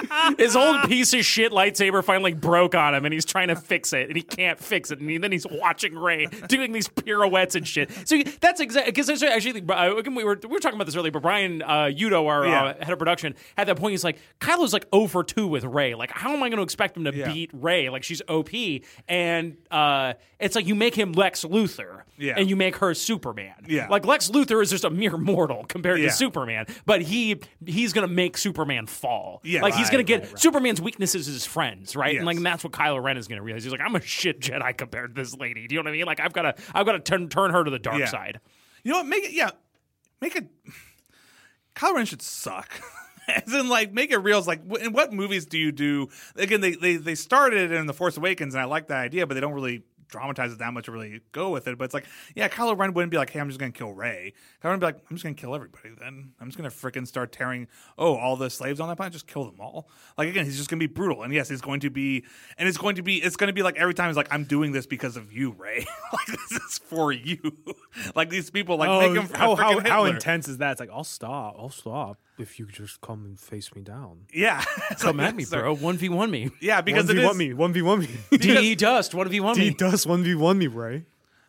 His old piece of shit lightsaber finally broke on him, and he's trying to fix it, and he can't fix it. And then he's watching Rey doing these pirouettes and shit. So that's exactly because actually we were talking about this earlier, but Brian Udo, our head of production, had that point. He's like, Kylo's like 0 for 2 with Rey. Like, how am I going to expect him to beat Rey? Like, she's OP, and it's like you make him Lex Luthor, and you make her Superman. Yeah. Like Lex Luthor is just a mere mortal compared to Superman, but he's going to make Superman fall. Yeah, like he's going to get Superman's weaknesses as his friends, right? Yes. And that's what Kylo Ren is going to realize. He's like, I'm a shit Jedi compared to this lady. Do you know what I mean? Like I've got to turn her to the dark side. You know what? Make it. Kylo Ren should suck. As in, like, make it real. It's like, in what movies do you do? Again, they started in The Force Awakens, and I like that idea, but they don't really dramatize it that much or really go with it. But it's like, Kylo Ren wouldn't be like, hey, I'm just going to kill Rey. Kylo Ren would be like, I'm just going to kill everybody then. I'm just going to freaking start tearing, all the slaves on that planet, just kill them all. Like, again, he's just going to be brutal. And yes, it's going to be like every time he's like, I'm doing this because of you, Rey. Like, this is for you. Like, these people, like, make him how intense is that? It's like, I'll stop if you just come and face me down. Yeah. Come at me, bro. 1v1 me. Yeah, because 1v1 me. 1v1 me. D Dust, 1v1 me. D Dust, 1v1 me, Rey.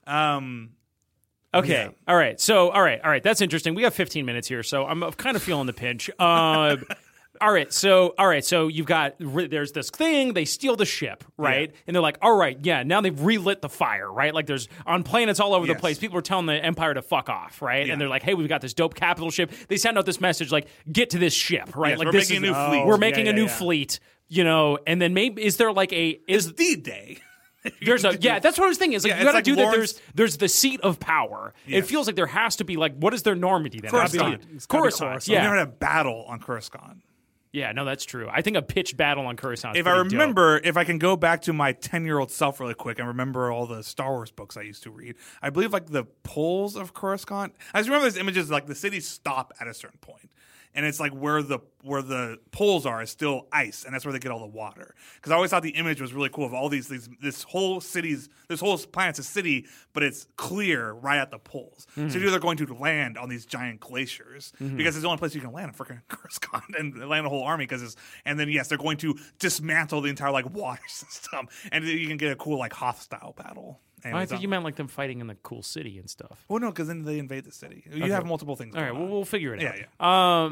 Okay. Yeah. All right. That's interesting. We have 15 minutes here, so I'm kind of feeling the pinch. All right, so you've got, there's this thing, they steal the ship, right? And they're like, all right, now they've relit the fire, right? Like there's, on planets all over the place, people are telling the Empire to fuck off, right? Yeah. And they're like, hey, we've got this dope capital ship. They send out this message like, get to this ship, right? Yes, like we're making a new fleet. We're making a new fleet, and then maybe, is there like It's D-Day. That's what I was thinking. It's like you got to do Lawrence... that. There's the seat of power. Yes. It feels like there has to be like, what is their Normandy then? Coruscant. Yeah, we never had a battle on Coruscant. Yeah, no, that's true. I think a pitched battle on Coruscant is if I remember, if I can go back to my 10-year-old self really quick and remember all the Star Wars books I used to read, I believe like the poles of Coruscant. I just remember these images like the cities stop at a certain point. And it's like where the poles are is still ice, and that's where they get all the water. Because I always thought the image was really cool of all this whole planet's a city, but it's clear right at the poles. Mm-hmm. So you're either going to land on these giant glaciers because it's the only place you can land in freaking Coruscant and land a whole army and then they're going to dismantle the entire like water system, and you can get a cool like Hoth style battle. I thought you meant like them fighting in the cool city and stuff. Well, no, because then they invade the city. You have multiple things. All right, we'll figure it out. Yeah.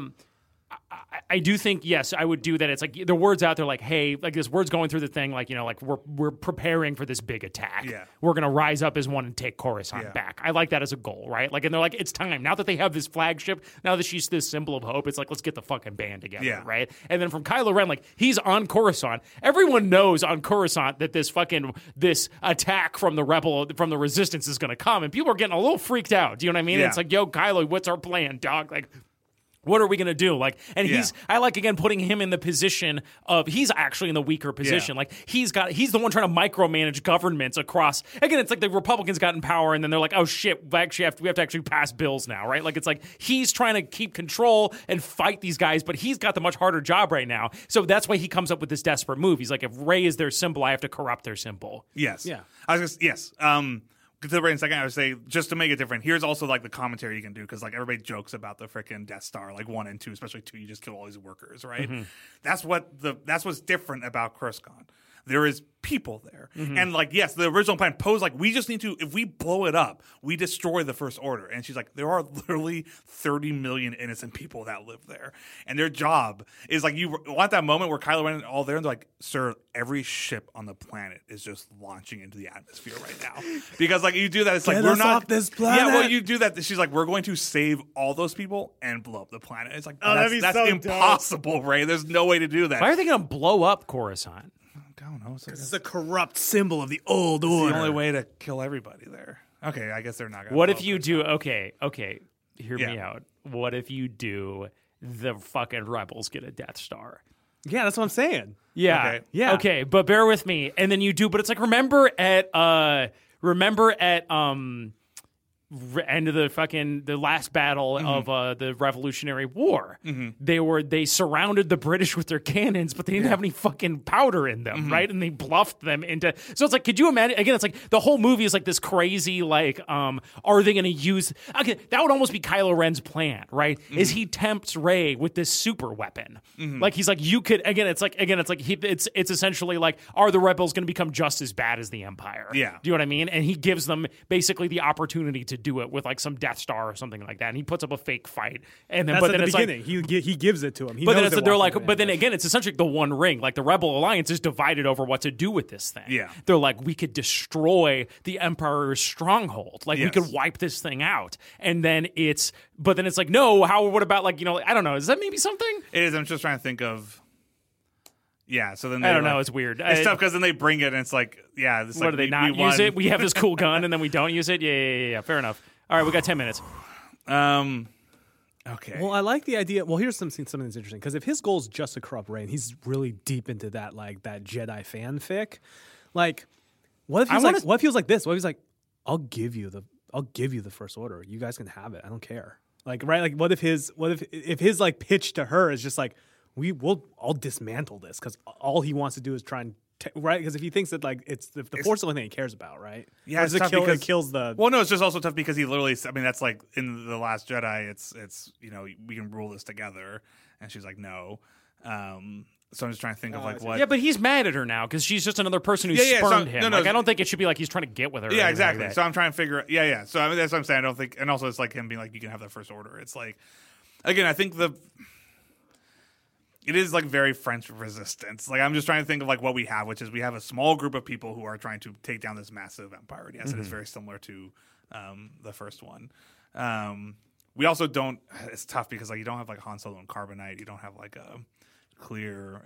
I do think, yes, I would do that. It's like the word's out there like, hey, like this word's going through the thing, like, like we're preparing for this big attack. Yeah. We're going to rise up as one and take Coruscant back. I like that as a goal, right? Like, and they're like, it's time. Now that they have this flagship, now that she's this symbol of hope, it's like, let's get the fucking band together, right? And then from Kylo Ren, like, he's on Coruscant. Everyone knows on Coruscant that this attack from the Resistance is going to come, and people are getting a little freaked out. Do you know what I mean? Yeah. It's like, yo, Kylo, what's our plan, dog? Like, what are we going to do? Like, and I like, again, putting him in the position of, he's actually in the weaker position. Like, he's the one trying to micromanage governments across. Again, it's like the Republicans got in power and then they're like, oh shit, we have to actually pass bills now, right? Like, it's like he's trying to keep control and fight these guys, but he's got the much harder job right now. So that's why he comes up with this desperate move. He's like, if Rey is their symbol, I have to corrupt their symbol. Yes. Yeah. Considering a second, I would say just to make it different. Here's also like the commentary you can do because like everybody jokes about the freaking Death Star, like 1 and 2, especially 2. You just kill all these workers, right? Mm-hmm. That's what's different about Coruscant. There is people there, and like yes, the original plan posed like we just need to. If we blow it up, we destroy the First Order. And she's like, there are literally 30 million innocent people that live there, and their job is like you want that moment where Kylo Ren and all there, and they're like, sir, every ship on the planet is just launching into the atmosphere right now because like you do that, it's like we're not off this planet. Yeah, well, you do that. She's like, we're going to save all those people and blow up the planet. It's like that's so impossible, Ray. There's no way to do that. Why are they going to blow up Coruscant? I don't know. It's a corrupt symbol of the old order. It's the only way to kill everybody there. Okay, I guess they're not going to. What if you do? Okay, hear me out. What if you do the fucking rebels get a Death Star? Yeah, that's what I'm saying. Yeah. Okay. Yeah. Okay, but bear with me. And then you do, but it's like remember at end of the last battle of the Revolutionary War. They surrounded the British with their cannons, but they didn't have any fucking powder in them, right? And they bluffed them into. So it's like, could you imagine? Again, it's like the whole movie is like this crazy, like, are they going to use? Okay, that would almost be Kylo Ren's plan, right? Is he tempts Rey with this super weapon? Like he's like, you could. It's essentially like, are the rebels going to become just as bad as the Empire? Yeah. Do you know what I mean? And he gives them basically the opportunity to do it with like some Death Star or something like that, and he puts up a fake fight, and then That's but at then the it's beginning. like He gives it to him. but then they're like, but then again, it's essentially the One Ring. Like the Rebel Alliance is divided over what to do with this thing. Yeah. They're like, we could destroy the Emperor's stronghold. Like we Yes. could wipe this thing out. And then it's like, no, what about like, I don't know. Is that maybe something? It is. I'm just trying to think of. Yeah, so then I don't know. It's weird. It's tough because then they bring it and it's like, yeah, it's What like, do they we not won. use it? We have this cool gun and then we don't use it? Yeah. Fair enough. All right, we got 10 minutes. Okay. Well, I like the idea. Well, here's something that's interesting, because if his goal is just to corrupt Rey, and he's really deep into that, like that Jedi fanfic, like what if he was like this? What if he's like, I'll give you the First Order. You guys can have it. I don't care. Like, right? Like, what if his like pitch to her is just like, I'll dismantle this, because all he wants to do is try and right? Because if he thinks that like it's the Force is the only thing he cares about, right? Yeah, Or it's does tough it because kills the. Well, no, it's just also tough because he literally. I mean, that's like in the Last Jedi. It's we can rule this together, and she's like no. So I'm just trying to think of like what. Yeah, but he's mad at her now because she's just another person who Yeah, so- spurned him. no, like, I don't think it should be like he's trying to get with her. or Yeah, anything exactly. Like that. So I'm trying to figure. Yeah. So I mean, that's what I'm saying. I don't think, and also it's like him being like, you can have the First Order. It's like, again, I think it is like very French resistance. Like I'm just trying to think of like what we have, which is we have a small group of people who are trying to take down this massive empire. Yes, it is very similar to the first one. We also don't. It's tough because like you don't have like Han Solo and Carbonite. You don't have like a clear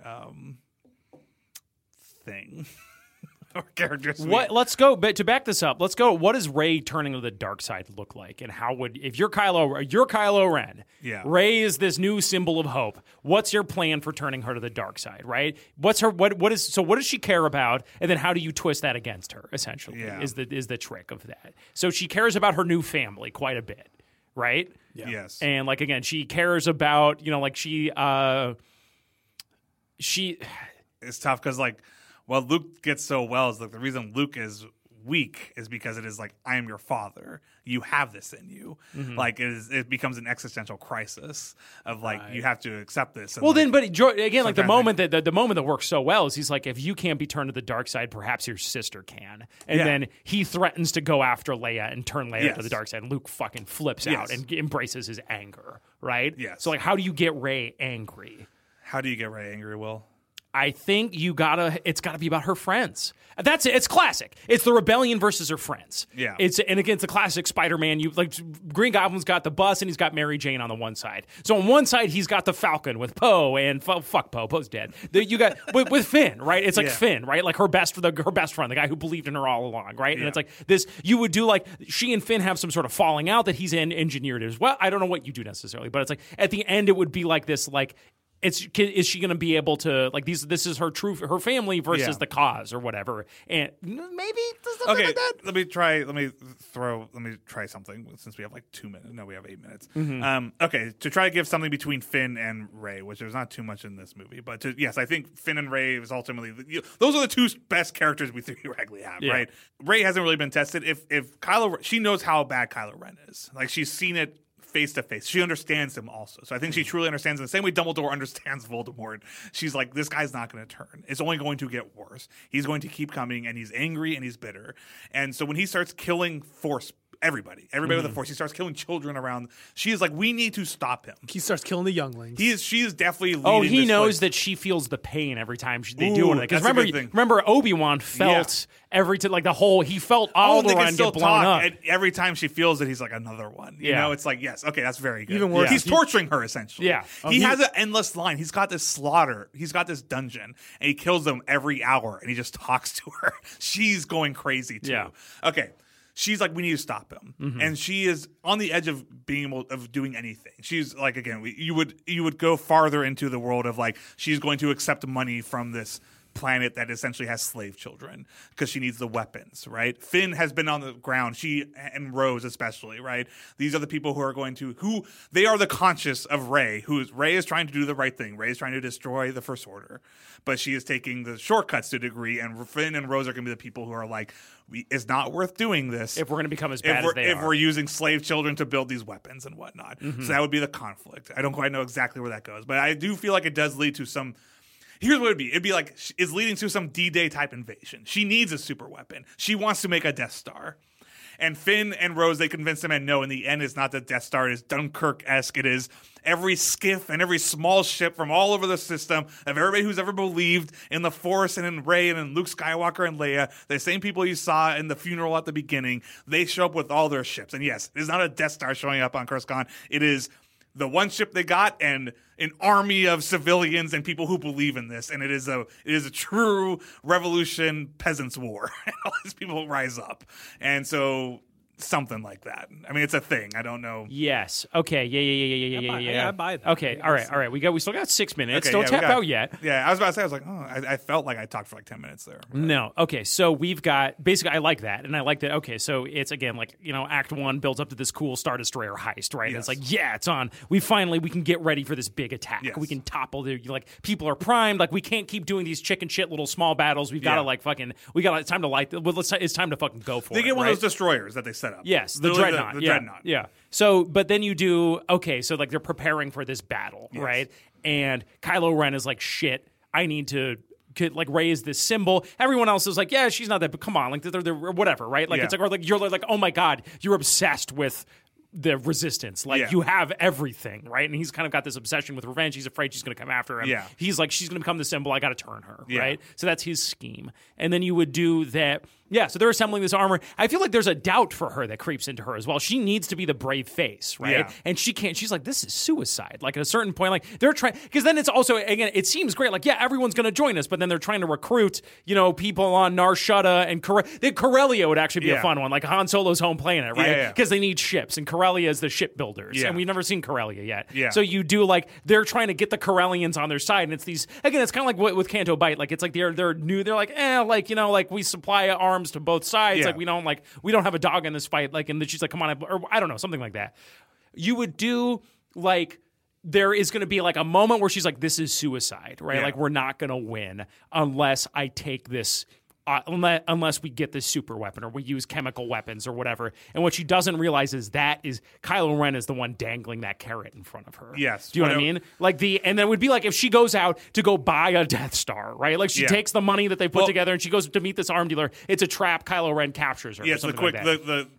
thing or character. What? Let's go. But to back this up, let's go. What does Rey turning to the dark side look like, and how would if you're Kylo Ren? Yeah. Rey is this new symbol of hope. What's your plan for turning her to the dark side? Right. What's her? What does she care about? And then how do you twist that against her? Essentially, Yeah. is the trick of that. So she cares about her new family quite a bit, right? Yeah. Yes. And like again, she cares about like she. It's tough because like what Luke gets so well is like the reason Luke is weak is because it is like, I am your father. You have this in you. Like it becomes an existential crisis of like you have to accept this. And Well, like, then, but again, like the sometimes moment that the moment that works so well is he's like, if you can't be turned to the dark side, perhaps your sister can. And Yeah. then he threatens to go after Leia and turn Leia Yes. to the dark side. And Luke fucking flips out Yes. and embraces his anger. Right. Yes. So like, how do you get Rey angry? how do you get Rey angry, Will? I think it's gotta be about her friends. That's it. It's classic. It's the rebellion versus her friends. Yeah. And again, it's a classic Spider-Man. You like Green Goblin's got the bus and he's got Mary Jane on the one side. So on one side he's got the Falcon with Poe and fuck Poe. Poe's dead. You got with Finn, right? It's like Yeah. Finn, right? Like her best friend, the guy who believed in her all along, right? And Yeah. it's like this. You would do like she and Finn have some sort of falling out that he's engineered as well. I don't know what you do necessarily, but it's like at the end it would be like this, like. Is she going to be able to like these? This is her family versus Yeah. the cause or whatever, and maybe something like that. Let me try something since we have like 2 minutes. No, we have 8 minutes. Okay, to try to give something between Finn and Rey, which there's not too much in this movie, but yes, I think Finn and Rey is ultimately those are the two best characters we theoretically have, Yeah. right? Rey hasn't really been tested. If she knows how bad Kylo Ren is, like she's seen it face to face. She understands him also. So I think she truly understands in the same way Dumbledore understands Voldemort. She's like, this guy's not going to turn. It's only going to get worse. He's going to keep coming, and he's angry and he's bitter. And so when he starts killing everybody with the Force, he starts killing children around. She is like, we need to stop him. He starts killing the younglings. She is definitely leading. Oh, he this, knows like, that she feels the pain every time they do Ooh, it. Because that's a good thing. remember Obi-Wan felt every time, like the whole he felt Alderaan get blown up. And every time she feels it, he's like another one. You Yeah. know, it's like, yes, okay, that's very good. Even worse, He's torturing her essentially. Yeah. He has an endless line. He's got this slaughter. He's got this dungeon, and he kills them every hour, and he just talks to her. She's going crazy too. Yeah. Okay. She's like, we need to stop him, and she is on the edge of being able of doing anything. She's like, again, you would go farther into the world of like she's going to accept money from this planet that essentially has slave children because she needs the weapons, right? Finn has been on the ground. She and Rose especially, right? These are the people who they are the conscious of Rey. Rey is trying to do the right thing. Rey is trying to destroy the First Order, but she is taking the shortcuts to a degree. And Finn and Rose are going to be the people who are like, it's not worth doing this if we're going to become as bad as they if are. we're using slave children to build these weapons and whatnot. So that would be the conflict. I don't quite know exactly where that goes, but I do feel like it does lead to some. Here's what it'd be. It'd be like it's leading to some D-Day type invasion. She needs a super weapon. She wants to make a Death Star. And Finn and Rose, they convince him, and no, in the end, it's not the Death Star. It is Dunkirk-esque. It is every skiff and every small ship from all over the system of everybody who's ever believed in the Force and in Rey and in Luke Skywalker and Leia, the same people you saw in the funeral at the beginning, they show up with all their ships. And yes, it is not a Death Star showing up on Coruscant. It is the one ship they got and an army of civilians and people who believe in this, and it is a true revolution peasants war, and all these people rise up, and so something like that. I mean, it's a thing. I don't know. Yes. Okay. Yeah. I buy that. Okay. All right. We still got 6 minutes. Okay, Don't yeah, tap out yet. Yeah, I was about to say. I was like, I felt like I talked for like 10 minutes there. No. Okay. So we've got basically. I like that, and I like that. Okay. So it's again like Act 1 builds up to this cool Star Destroyer heist, right? And it's like, yeah, it's on. We can get ready for this big attack. Yes. We can topple the people are primed. Like we can't keep doing these chicken shit little small battles. We've got to it's time to light. It's time to fucking go for it. They get one right? of those destroyers that they set up. Yes, the Literally Dreadnought. The yeah. Dreadnought. Yeah. So, but then you do, so like they're preparing for this battle, right? And Kylo Ren is like, shit, I need to like raise this symbol. Everyone else is like, yeah, she's not that, but come on, like they're whatever, right? Like it's like, or like you're like, oh my God, you're obsessed with the resistance. Like you have everything, right? And he's kind of got this obsession with revenge. He's afraid she's going to come after him. Yeah. He's like, she's going to become the symbol. I got to turn her, right? So that's his scheme. And then you would do that. Yeah, so they're assembling this armor. I feel like there's a doubt for her that creeps into her as well. She needs to be the brave face, right? Yeah. And she can't. She's like, this is suicide. Like at a certain point, like they're trying, because then it's also, again, it seems great. Like, yeah, everyone's going to join us, but then they're trying to recruit, people on Nar Shutta and Corellia would actually be a fun one, like Han Solo's home planet, right? Because they need ships, and Corellia is the shipbuilders, and we've never seen Corellia yet. Yeah. So you do like they're trying to get the Corellians on their side, and it's these again. It's kind of like with Canto Bight. Like it's like they're new. They're like like we supply arms to both sides. Yeah. Like we don't have a dog in this fight. Like and then she's like, come on, or I don't know, something like that. You would do like. There is going to be like a moment where she's like, this is suicide, right? Yeah. Like we're not going to win unless I take this. Unless we get this super weapon or we use chemical weapons or whatever. And what she doesn't realize is Kylo Ren is the one dangling that carrot in front of her. Yes. Do you know what I mean? And then it would be like if she goes out to go buy a Death Star, right? Like she takes the money that they put together and she goes to meet this arm dealer. It's a trap. Kylo Ren captures her. Yes, the quick, like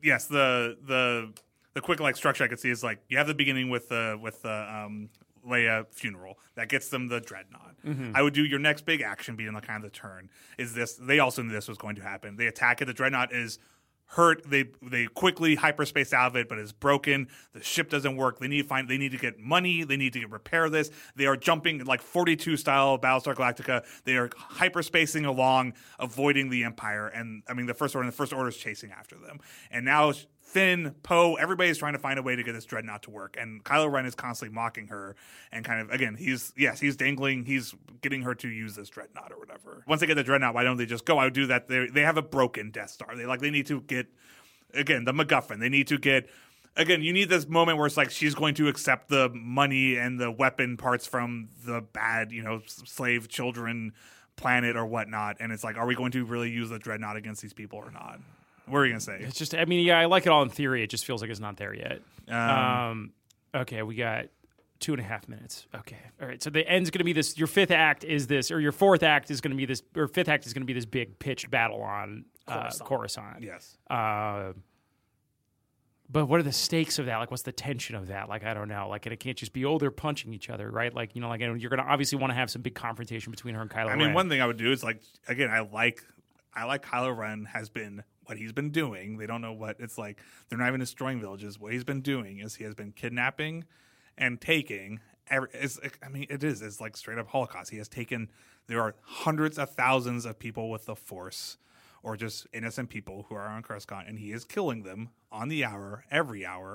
the quick like structure I could see is like you have the beginning with the Leia funeral that gets them the Dreadnought. I would do your next big action being the kind of the turn is this. They also knew this was going to happen. They attack it. The Dreadnought is hurt. They quickly hyperspace out of it, but it's broken. The ship doesn't work. They need to get money. They need to repair this. They are jumping like 42 style Battlestar Galactica. They are hyperspacing along, avoiding the Empire. And I mean the First Order is chasing after them. And now Finn, Poe, everybody's trying to find a way to get this Dreadnought to work. And Kylo Ren is constantly mocking her and kind of, again, he's dangling, he's getting her to use this Dreadnought or whatever. Once they get the Dreadnought, why don't they just go? I would do that. They have a broken Death Star. They need to get, again, the MacGuffin. They need to get, again, you need this moment where it's like she's going to accept the money and the weapon parts from the bad, slave children planet or whatnot. And it's like, are we going to really use the Dreadnought against these people or not? What are you going to say? It's just, I mean, yeah, I like it all in theory. It just feels like it's not there yet. Okay, we got 2.5 minutes. Okay. All right. So the end's going to be this, your fifth act is this, or your fourth act is going to be this, or fifth act is going to be this big pitched battle on Coruscant. Yes. But what are the stakes of that? Like, what's the tension of that? Like, I don't know. Like, and it can't just be, they're punching each other, right? Like, you're going to obviously want to have some big confrontation between her and Kylo Ren. I mean, one thing I would do is like, again, I like Kylo Ren has been what he's been doing. They don't know what it's like. They're not even destroying villages. What he's been doing is he has been kidnapping and taking. It's like straight up Holocaust. He has taken. There are hundreds of thousands of people with the Force, or just innocent people who are on Coruscant, and he is killing them on the hour, every hour.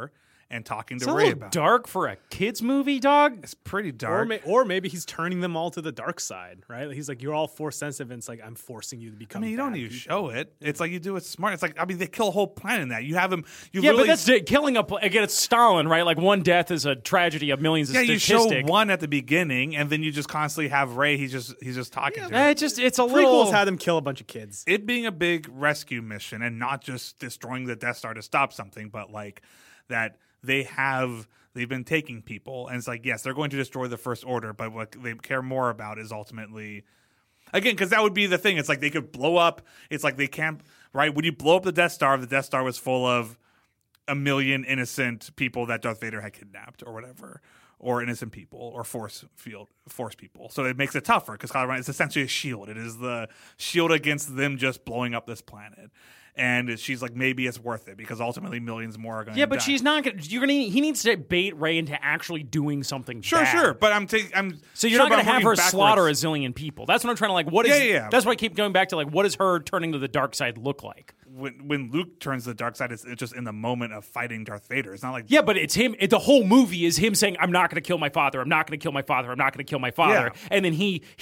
and talking It's to a Rey little about it. dark for a kids movie, dog. It's pretty dark. Or maybe he's turning them all to the dark side, right? He's like, you're all force sensitive, and it's like, I'm forcing you to I become. mean, you don't bad need to people. show it. It's like you do it smart. It's like, I mean, they kill a whole planet in that. You have him. You Yeah, literally, but that's killing again. It's Stalin, right? Like one death is a tragedy of millions. yeah. Of You show statistic. one at the beginning, and then you just constantly have Rey. He's just talking to her. It's a Prequels little. had him kill a bunch of kids. It being a big rescue mission and not just destroying the Death Star to stop something, but like that they've been taking people, and it's like, yes, they're going to destroy the First Order, but what they care more about is ultimately, again, because that would be the thing. It's like they could blow up. It's like they can't, right? When you blow up the Death Star, if the Death Star was full of 1 million innocent people that Darth Vader had kidnapped or whatever, or innocent people or force people. So it makes it tougher because Kylo Ren is essentially a shield. It is the shield against them just blowing up this planet. And she's like, maybe it's worth it because ultimately millions more are going to Yeah, but die. she's not gonna. He needs to bait Rey into actually doing something. Sure, bad. sure. But So you're sure, not but going I'm to have her working slaughter a backwards. zillion people. That's what I'm trying to like. What is? Yeah. That's why I keep going back to like, what does her turning to the dark side look like? When Luke turns to the dark side, it's just in the moment of fighting Darth Vader. It's not like Yeah, but it's him. The whole movie is him saying, "I'm not going to kill my father. I'm not going to kill my father. I'm not going to kill my father." Yeah. And then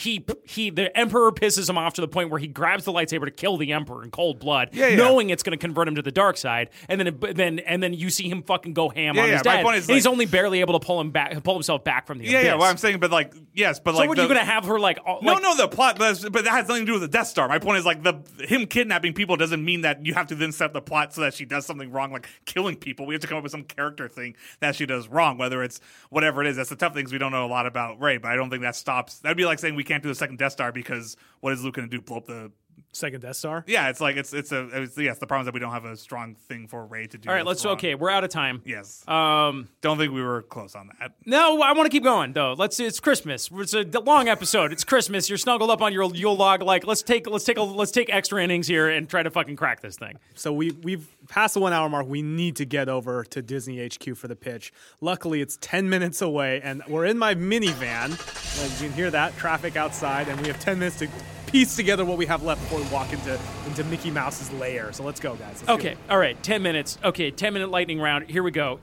the Emperor pisses him off to the point where he grabs the lightsaber to kill the Emperor in cold blood, Yeah. knowing it's going to convert him to the dark side. And then you see him fucking go ham on his My dad. point is, and he's like- only barely able to pull himself back from the yeah. abyss. What I'm saying, but like yes, but So like what are you going to have her like? No, the plot, but that has nothing to do with the Death Star. My point is like him kidnapping people doesn't mean that you have to then set the plot so that she does something wrong, like killing people. We have to come up with some character thing that she does wrong, whether it's whatever it is. That's the tough things we don't know a lot about Rey, but I don't think that stops. That'd be like saying we can't do the second Death Star because what is Luke going to do? Blow up the Second Death Star. Yeah, it's like it's yes. The problem is that we don't have a strong thing for Rey to do. All right, that's wrong. okay, we're out of time. Yes. Um, Don't think we were close on that. No, I want to keep going though. It's Christmas. It's a long episode. It's Christmas. You're snuggled up on your Yule log. Like, let's take extra innings here and try to fucking crack this thing. So we've passed the 1 hour mark. We need to get over to Disney HQ for the pitch. Luckily, it's 10 minutes away, and we're in my minivan. You can hear that traffic outside, and we have 10 minutes to piece together what we have left before we walk into Mickey Mouse's lair. So let's go, guys. Let's do Okay, it. all right, 10 minutes. Okay, 10-minute lightning round. Here we go.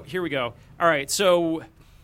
All right, so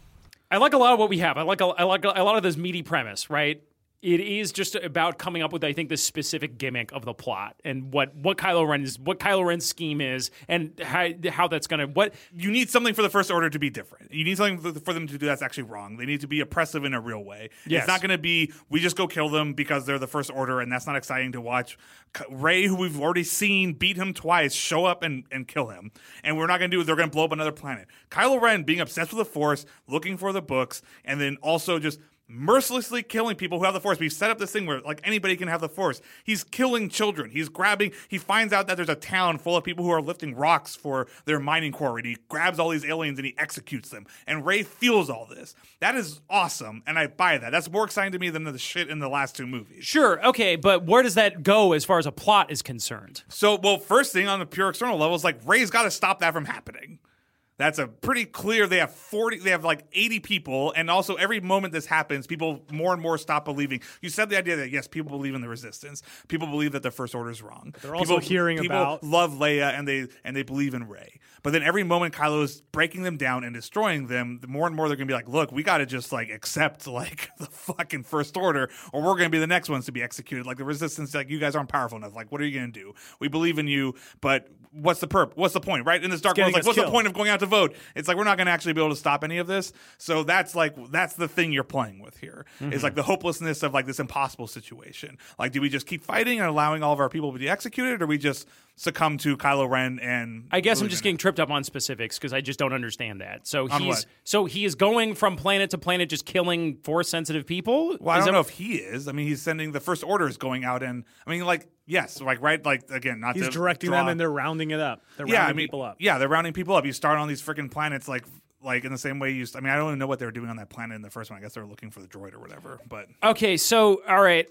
I like a lot of what we have. I like a lot of this meaty premise, right? It is just about coming up with, I think, the specific gimmick of the plot and what Kylo Ren's scheme is, and how that's gonna what. You need something for the First Order to be different. You need something for them to do that's actually wrong. They need to be oppressive in a real way. Yes. It's not going to be we just go kill them because they're the First Order, and that's not exciting to watch. Rey, who we've already seen beat him twice, show up and kill him. And we're not going to do it. They're going to blow up another planet. Kylo Ren being obsessed with the Force, looking for the books, and then also just mercilessly killing people who have the Force. We've set up this thing where like anybody can have the Force. He's killing children. He finds out that there's a town full of people who are lifting rocks for their mining quarry. And he grabs all these aliens and he executes them. And Rey feels all this. That is awesome, and I buy that. That's more exciting to me than the shit in the last two movies. Sure, okay, but where does that go as far as a plot is concerned? So, well, first thing on the pure external level is like Rey's got to stop that from happening. That's a pretty clear. They have like 80 people, and also every moment this happens, people more and more stop believing. You said the idea that yes, people believe in the Resistance. People believe that the First Order is wrong. They're also hearing people about love Leia and they believe in Rey. But then every moment Kylo is breaking them down and destroying them, the more and more they're gonna be like, look, we gotta just like accept like the fucking First Order, or we're gonna be the next ones to be executed. Like the Resistance, like you guys aren't powerful enough. Like what are you gonna do? We believe in you, but what's the What's the point, right? In this dark world, like what's the point of going out to vote? It's like we're not gonna actually be able to stop any of this. So that's the thing you're playing with here. Mm-hmm. Is like the hopelessness of like this impossible situation. Like, do we just keep fighting and allowing all of our people to be executed, or we just succumb to Kylo Ren and I guess I'm believe just in getting tripped up on specifics because I just don't understand that. So On what? he is going from planet to planet just killing Force sensitive people? Well, I Is don't that- know if he is. I mean, he's sending the First Order is going out, and I mean, like, yes, like, right, like again, not he's to directing draw- them and they're rounding it up. They're rounding people up. Yeah, they're rounding people up. You start on these freaking planets, like in the same way you. I mean, I don't even know what they were doing on that planet in the first one. I guess they were looking for the droid or whatever. But Okay, so all right.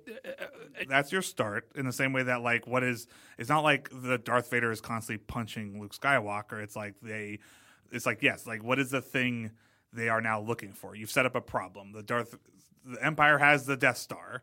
that's your start. In the same way that like, what is? It's not like the Darth Vader is constantly punching Luke Skywalker. It's like It's like yes, like what is the thing they are now looking for? You've set up a problem. The Empire has the Death Star.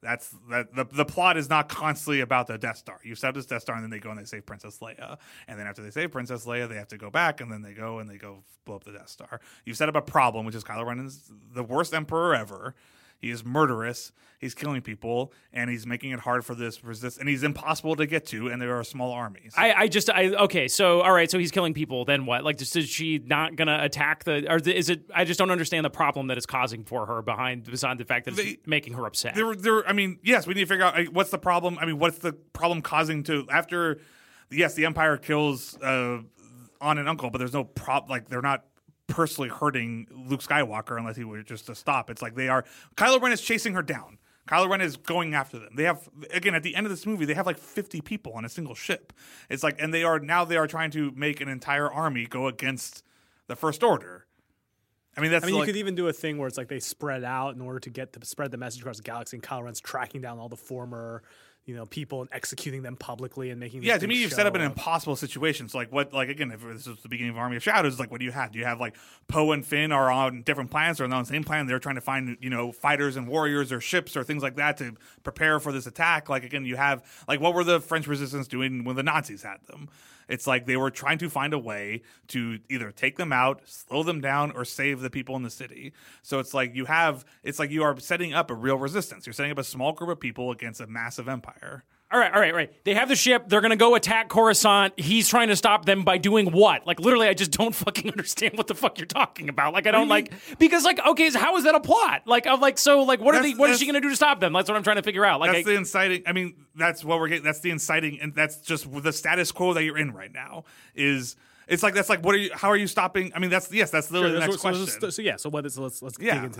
That's the plot is not constantly about the Death Star. You set up this Death Star, and then they go and they save Princess Leia, and then after they save Princess Leia, they have to go back, and then they go blow up the Death Star. You've set up a problem, which is Kylo Ren is the worst Emperor ever. He is murderous. He's killing people, and he's making it hard for this resist. And he's impossible to get to, and there are small armies. Okay, so all right, so he's killing people. Then what? Like, is she not gonna attack or is it? I just don't understand the problem that it's causing for her besides the fact that it's making her upset. I mean, yes, we need to figure out what's the problem. I mean, what's the problem causing to after? Yes, the Empire kills Aunt and Uncle, but there's no like they're not personally hurting Luke Skywalker unless he were just to stop. It's like Kylo Ren is chasing her down. Kylo Ren is going after them. They have, again, at the end of this movie, they have like 50 people on a single ship. It's like, and they are trying to make an entire army go against the First Order. I mean, you could even do a thing where it's like they spread out in order to spread the message across the galaxy, and Kylo Ren's tracking down all the former people and executing them publicly and making to me, you've set up an impossible situation. So, again, if this was the beginning of Army of Shadows, like, what do you have? Do you have, like, Poe and Finn are on different planets or on the same planet? They're trying to find, fighters and warriors or ships or things like that to prepare for this attack. Like, again, you have, like, what were the French resistance doing when the Nazis had them? It's like they were trying to find a way to either take them out, slow them down, or save the people in the city. So it's like you are setting up a real resistance. You're setting up a small group of people against a massive empire. All right. They have the ship. They're going to go attack Coruscant. He's trying to stop them by doing what? Like, literally, I just don't fucking understand what the fuck you're talking about. Like, I don't because, like, okay, so how is that a plot? Like, I'm like, so, like, what is she going to do to stop them? That's what I'm trying to figure out. Like, that's the inciting. I mean, that's what we're getting. That's the inciting, and that's just the status quo that you're in right now. It's like that's like how are you stopping? I mean, that's literally the next question. So let's dig into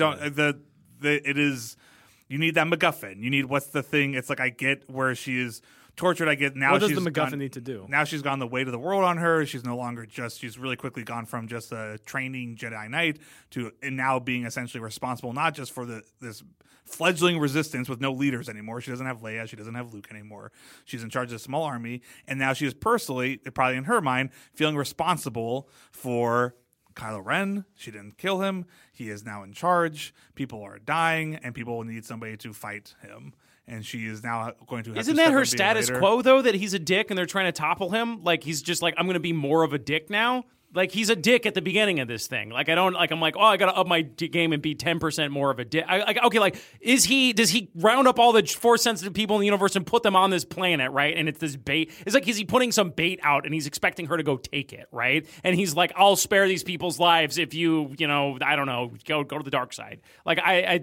it is. You need that MacGuffin. You need what's the thing. It's like I get where she is tortured. I get now. What does the MacGuffin need to do? Now she's gone the weight of the world on her. She's no longer she's really quickly gone from just a training Jedi Knight to now being essentially responsible not just for this fledgling resistance with no leaders anymore. She doesn't have Leia. She doesn't have Luke anymore. She's in charge of a small army. And now she is personally, probably in her mind, feeling responsible for Kylo Ren. She didn't kill him. He is now in charge. People are dying, and people need somebody to fight him. And she is now going to have Isn't to that her status quo, though, that he's a dick and they're trying to topple him? Like, he's just like, I'm going to be more of a dick now? Like, he's a dick at the beginning of this thing. Like, I'm like, oh, I got to up my game and be 10% more of a dick. Does he round up all the Force-sensitive people in the universe and put them on this planet, right? And it's this bait. It's like, is he putting some bait out and he's expecting her to go take it, right? And he's like, I'll spare these people's lives if you, I don't know, go to the dark side. Like, I'm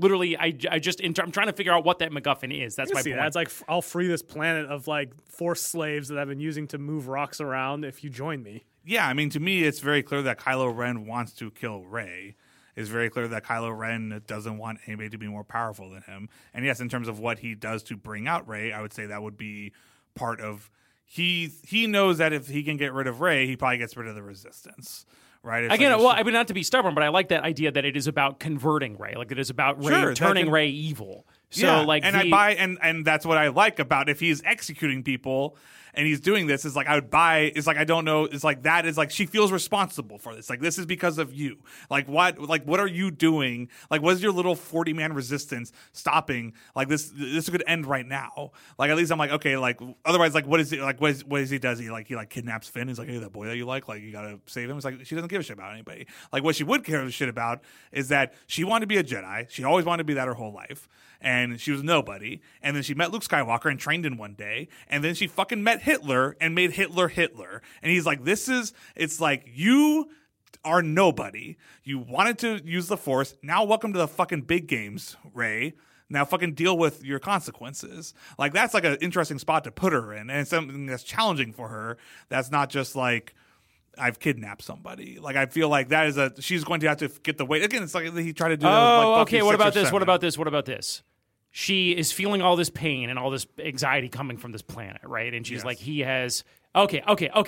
trying to figure out what that MacGuffin is. That's my point. That's like, I'll free this planet of, like, Force slaves that I've been using to move rocks around if you join me. Yeah, I mean, to me, it's very clear that Kylo Ren wants to kill Rey. It's very clear that Kylo Ren doesn't want anybody to be more powerful than him. And yes, in terms of what he does to bring out Rey, I would say that would be part of he knows that if he can get rid of Rey, he probably gets rid of the Resistance. Right. I mean, not to be stubborn, but I like that idea that it is about converting Rey. Like, it is about Rey turning Rey evil. So, yeah, like, I buy, and that's what I like about if he's executing people and he's doing this. Is like I would buy. It's like I don't know. It's like that is like she feels responsible for this. Like, this is because of you. Like, what are you doing? Like, what is your little 40-man resistance stopping? Like, this could end right now. Like, at least I'm like, okay. Like, otherwise, like, what is it? Like, what is he does? He kidnaps Finn. He's like, hey, that boy that you like you gotta save him. It's like she doesn't give a shit about anybody. Like, what she would care a shit about is that she wanted to be a Jedi. She always wanted to be that her whole life. And she was nobody. And then she met Luke Skywalker and trained in one day. And then she fucking met Hitler and made Hitler Hitler. And he's like, it's like, you are nobody. You wanted to use the Force. Now welcome to the fucking big games, Rey. Now fucking deal with your consequences. Like, that's like an interesting spot to put her in. And it's something that's challenging for her. That's not just like, I've kidnapped somebody. Like, I feel like that is she's going to have to get the weight. Again, it's like he tried to do. Okay. What about this? What about this? She is feeling all this pain and all this anxiety coming from this planet, right? And she's like, he has. Okay.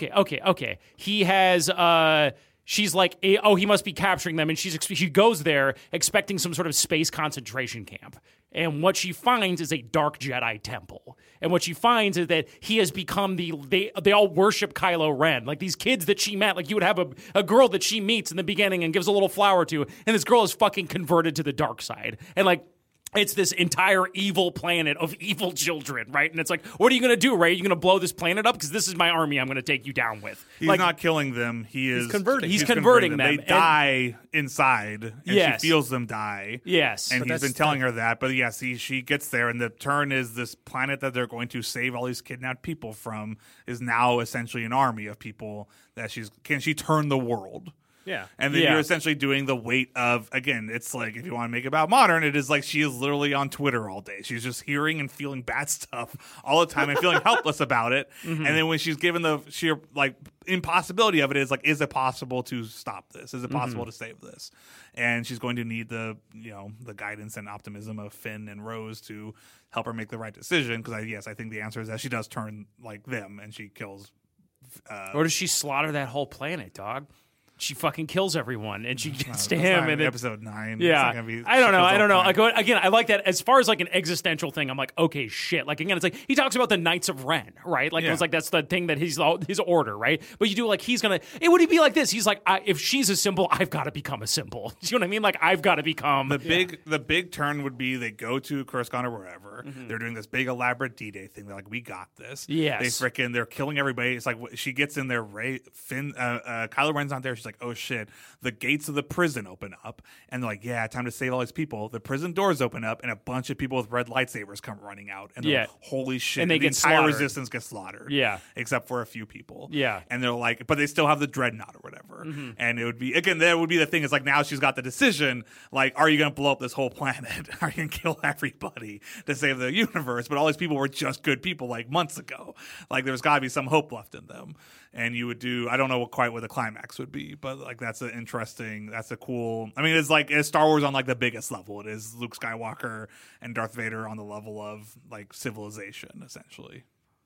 He has. She's like, he must be capturing them, and she goes there expecting some sort of space concentration camp. And what she finds is a dark Jedi temple. And what she finds is that he has become they all worship Kylo Ren. Like, these kids that she met, like, you would have a girl that she meets in the beginning and gives a little flower to, and this girl is fucking converted to the dark side. And, like, it's this entire evil planet of evil children, right? And it's like, what are you going to do, Ray? Are you going to blow this planet up? Because this is my army I'm going to take you down with. He's not killing them. He's converting. He's converting them. They die inside, and Yes. she feels them die. Yes. And he's been telling her that. But yes, she gets there, and the turn is this planet that they're going to save all these kidnapped people from is now essentially an army of people that can she turn the world? Yeah. And then Yeah. you're essentially doing the weight of, again, it's like, if you want to make it about modern, it is like she is literally on Twitter all day. She's just hearing and feeling bad stuff all the time and feeling helpless about it. And then when she's given the sheer, like, impossibility of it, is like, is it possible to stop this? Is it possible to save this? And she's going to need the guidance and optimism of Finn and Rose to help her make the right decision. Because I think the answer is that she does turn like them and she kills. Or does she slaughter that whole planet, dog? She fucking kills everyone, and she gets to That's him, not and then, episode 9. yeah, It's not gonna be, I don't know. Like, Like, again, I like that as far as like an existential thing. I'm like, okay, shit. Like again, it's like he talks about the Knights of Ren, right? Like it was like that's the thing that his order, right? But you do like he's gonna. It would be like this. He's like, if she's a symbol, I've got to become a symbol. Do you know what I mean? Like I've got to become the big turn would be they go to Coruscant or wherever. They're doing this big elaborate D-Day thing. They're like, we got this. Yes. They're killing everybody. It's like she gets in there. Kylo Ren's not there. She's like, oh shit. The gates of the prison open up, and they're like, yeah, time to save all these people. The prison doors open up, and a bunch of people with red lightsabers come running out. And they're like, holy shit. And they the get entire slaughtered. resistance gets slaughtered. Yeah. Except for a few people. Yeah. And they're like, but they still have the dreadnought or whatever. And it would be, again, that would be the thing. Is like, now she's got the decision, like, are you going to blow up this whole planet? Are you going to kill everybody to save the universe? But all these people were just good people like months ago. Like, there's got to be some hope left in them. And you would do, I don't know quite what the climax would be, but like that's a cool, I mean, it's like it's Star Wars on like the biggest level. It is Luke Skywalker and Darth Vader on the level of like civilization, essentially.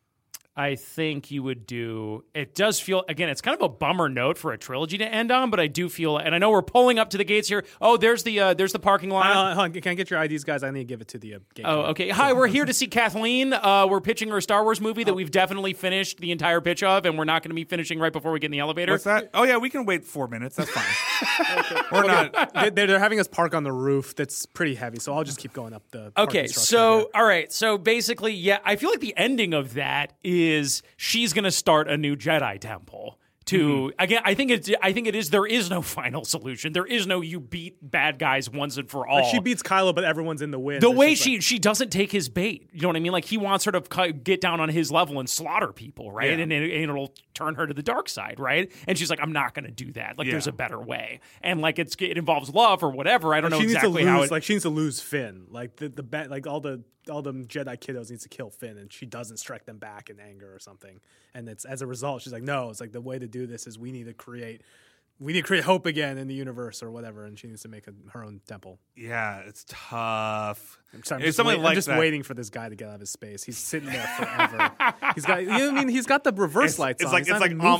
I think you would do. It does feel, again, it's kind of a bummer note for a trilogy to end on, but I do feel, and I know we're pulling up to the gates here. Oh, there's the parking lot. Can I get your IDs, guys? I need to give it to the gate. Oh, okay. Hi, we're here to see Kathleen. We're pitching her Star Wars movie that we've definitely finished the entire pitch of, and we're not going to be finishing right before we get in the elevator. What's that? Oh yeah, we can wait 4 minutes. That's fine. We're not. They're having us park on the roof. That's pretty heavy, so I'll just keep going up the. Okay, so all right, so basically, yeah, I feel like the ending of that is she's going to start a new Jedi temple. Again, I think it is. There is no final solution. There is no you beat bad guys once and for all. Like she beats Kylo, but everyone's in the wind. The way she doesn't take his bait. You know what I mean? Like he wants her to get down on his level and slaughter people, right? Yeah. And it'll turn her to the dark side, right? And she's like, I'm not going to do that. Like there's a better way. And like it involves love or whatever. I don't know exactly how. Like she needs to lose Finn. Like like all the Jedi kiddos needs to kill Finn, and she doesn't strike them back in anger or something. And it's as a result, she's like, no, it's like the way to do this is we need to create hope again in the universe or whatever, and she needs to make her own temple. Yeah, it's tough. I'm just waiting for this guy to get out of his space. He's sitting there forever. He's got, he's got the reverse lights on. It's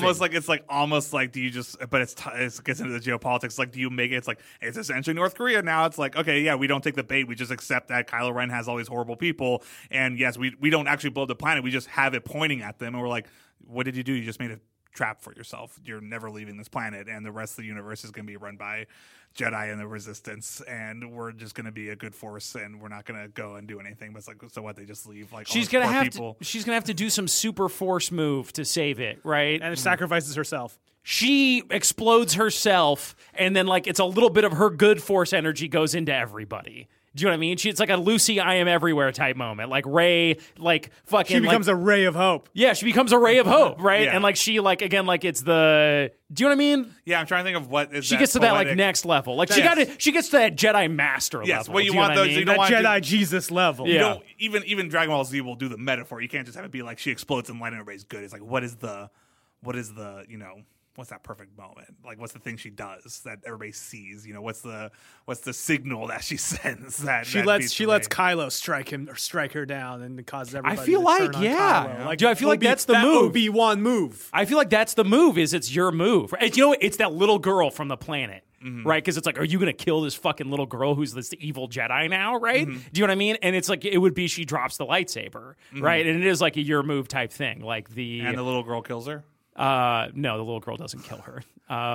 almost like do you just? But it gets into the geopolitics. Like, do you make it? It's like it's essentially North Korea now. It's like, okay, yeah, we don't take the bait. We just accept that Kylo Ren has all these horrible people, and yes, we don't actually blow up the planet. We just have it pointing at them, and we're like, what did you do? You just made a trap for yourself. You're never leaving this planet, and the rest of the universe is going to be run by Jedi and the Resistance, and we're just going to be a good force, and we're not going to go and do anything. But it's like, so what? They just leave like she's going to have to do some super force move to save it, right? And it sacrifices herself. She explodes herself, and then like it's a little bit of her good force energy goes into everybody. Do you know what I mean? It's like a Lucy, I am everywhere type moment. Like Rey, like fucking. She becomes a ray of hope. Yeah, she becomes a ray of hope, right? Yeah. And like she, like again, like it's the. Do you know what I mean? Yeah, I'm trying to think of what is. She gets to that like next level. Like she gets to that Jedi Master level. Yes, what you do want know what those. I mean? You don't That want Jedi Jesus level. Yeah. You don't, even Dragon Ball Z will do the metaphor. You can't just have it be like she explodes and light and everybody's good. It's like what is the what's that perfect moment? Like, what's the thing she does that everybody sees? What's the signal that she sends? That she lets Kylo strike her down and causes everybody. I feel to like turn on Kylo. Like, I feel like that's the move. Obi-Wan move. I feel like that's the move. It's your move. It's that little girl from the planet. Mm-hmm. Right, because it's like, are you going to kill this fucking little girl who's this evil Jedi now? Right? Mm-hmm. Do you know what I mean? And it's like it would be she drops the lightsaber, right? And it is like a your move type thing, like and the little girl kills her. No, the little girl doesn't kill her.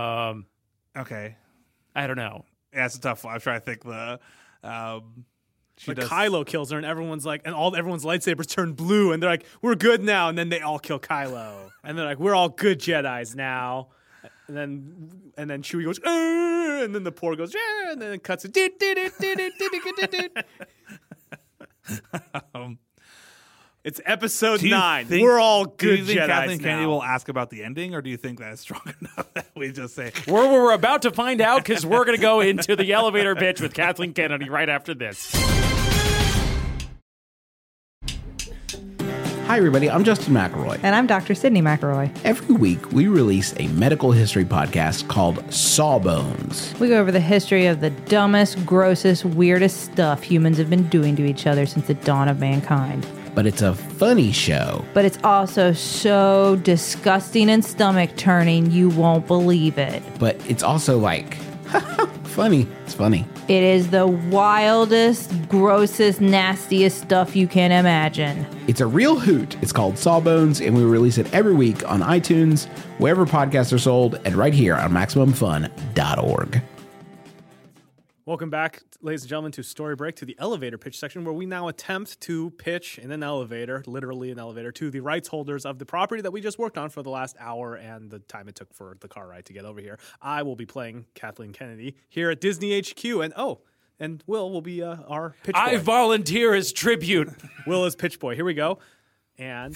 Okay, I don't know. Yeah, it's a tough one. I'm trying to think But Kylo kills her, and everyone's like, and everyone's lightsabers turn blue, and they're like, "We're good now." And then they all kill Kylo, and they're like, "We're all good Jedis now." And then Chewie goes, and then the poor goes, yeah, and then it cuts it. It's episode 9. We're all good Do you think Jedis Kathleen now. Kennedy will ask about the ending, or do you think that's strong enough that we just say, We're about to find out because we're going to go into the elevator pitch with Kathleen Kennedy right after this. Hi, everybody. I'm Justin McElroy. And I'm Dr. Sydney McElroy. Every week, we release a medical history podcast called Sawbones. We go over the history of the dumbest, grossest, weirdest stuff humans have been doing to each other since the dawn of mankind. But it's a funny show. But it's also so disgusting and stomach-turning, you won't believe it. But it's also like, funny. It's funny. It is the wildest, grossest, nastiest stuff you can imagine. It's a real hoot. It's called Sawbones, and we release it every week on iTunes, wherever podcasts are sold, and right here on MaximumFun.org. Welcome back, ladies and gentlemen, to Story Break, to the elevator pitch section, where we now attempt to pitch in an elevator, literally an elevator, to the rights holders of the property that we just worked on for the last hour and the time it took for the car ride to get over here. I will be playing Kathleen Kennedy here at Disney HQ, and Will will be our pitch boy. I volunteer as tribute. Will is pitch boy. Here we go. And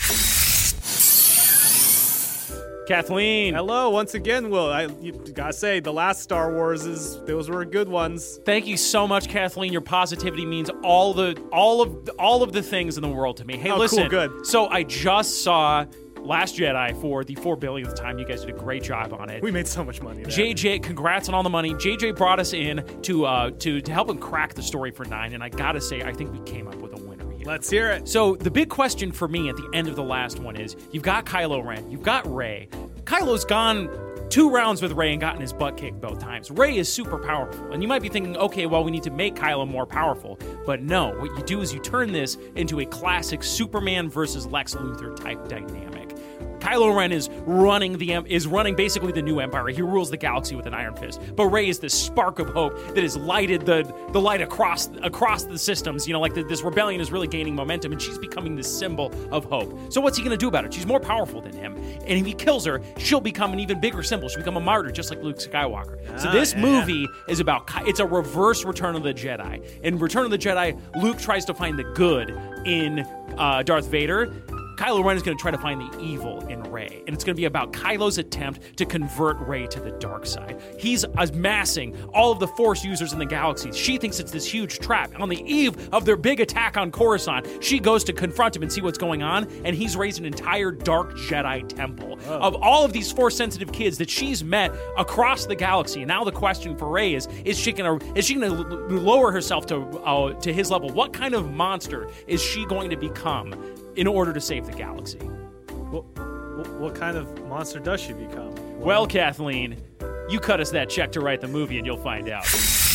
Kathleen. hello once again, Will. You gotta say, the last Star Wars those were good ones. Thank you so much, Kathleen. Your positivity means all of the things in the world to me. Hey, Oh, listen. cool, good. So I just saw Last Jedi for the 4 billionth time. You guys did a great job on it. We made so much money there. JJ, congrats on all the money. JJ brought us in to help him crack the story for 9, and I gotta say, I think we came up with a winner here. Let's hear it. So the big question for me at the end of the last one is, you've got Kylo Ren, you've got Rey. Kylo's gone 2 rounds with Rey and gotten his butt kicked both times. Rey is super powerful, and you might be thinking, okay, well, we need to make Kylo more powerful. But no, what you do is you turn this into a classic Superman versus Lex Luthor type dynamic. Kylo Ren is running basically the new Empire. He rules the galaxy with an iron fist. But Rey is this spark of hope that has lighted the light across the systems. You know, like this rebellion is really gaining momentum, and she's becoming this symbol of hope. So what's he going to do about it? She's more powerful than him, and if he kills her, she'll become an even bigger symbol. She'll become a martyr, just like Luke Skywalker. So this movie is about it's a reverse Return of the Jedi. In Return of the Jedi, Luke tries to find the good in Darth Vader. Kylo Ren is going to try to find the evil in Rey, and it's going to be about Kylo's attempt to convert Rey to the dark side. He's amassing all of the Force users in the galaxy. She thinks it's this huge trap. On the eve of their big attack on Coruscant, she goes to confront him and see what's going on, and he's raised an entire dark Jedi temple of all of these Force-sensitive kids that she's met across the galaxy. And now the question for Rey is she going to lower herself to his level? What kind of monster is she going to become in order to save the galaxy? What kind of monster does she become? Well, Kathleen, you cut us that check to write the movie and you'll find out.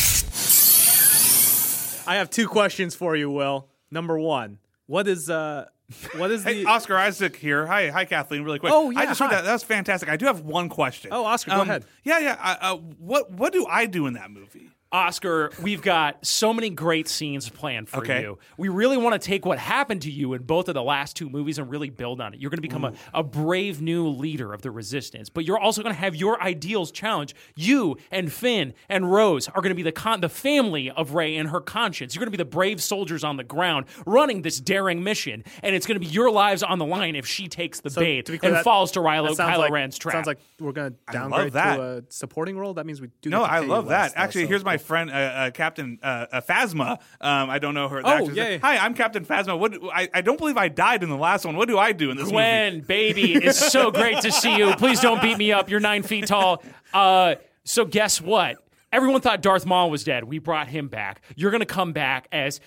I have 2 questions for you, Will. Number 1, what is Hey, Oscar Isaac here. Hi, Kathleen, really quick. Oh, yeah, I just heard hi. that. That was fantastic. I do have one question. Oh, Oscar, go ahead. Yeah. What do I do in that movie? Oscar, we've got so many great scenes planned for you. We really want to take what happened to you in both of the last 2 movies and really build on it. You're going to become a brave new leader of the Resistance, but you're also going to have your ideals challenged. You and Finn and Rose are going to be the family of Rey and her conscience. You're going to be the brave soldiers on the ground running this daring mission, and it's going to be your lives on the line if she takes the bait to be clear, and falls to that sounds Kylo like- Ren's trap. Sounds like we're going to I downgrade love that. to a supporting role. That means we do. No, get to I pay love you less, that. though, Actually, so- here's my friend, Captain Phasma. I don't know her. the Oh, actress. yeah. Hi, I'm Captain Phasma. I don't believe I died in the last one. What do I do in this movie? Gwen, baby, it's so great to see you. Please don't beat me up. You're 9 feet tall. So guess what? Everyone thought Darth Maul was dead. We brought him back. You're going to come back as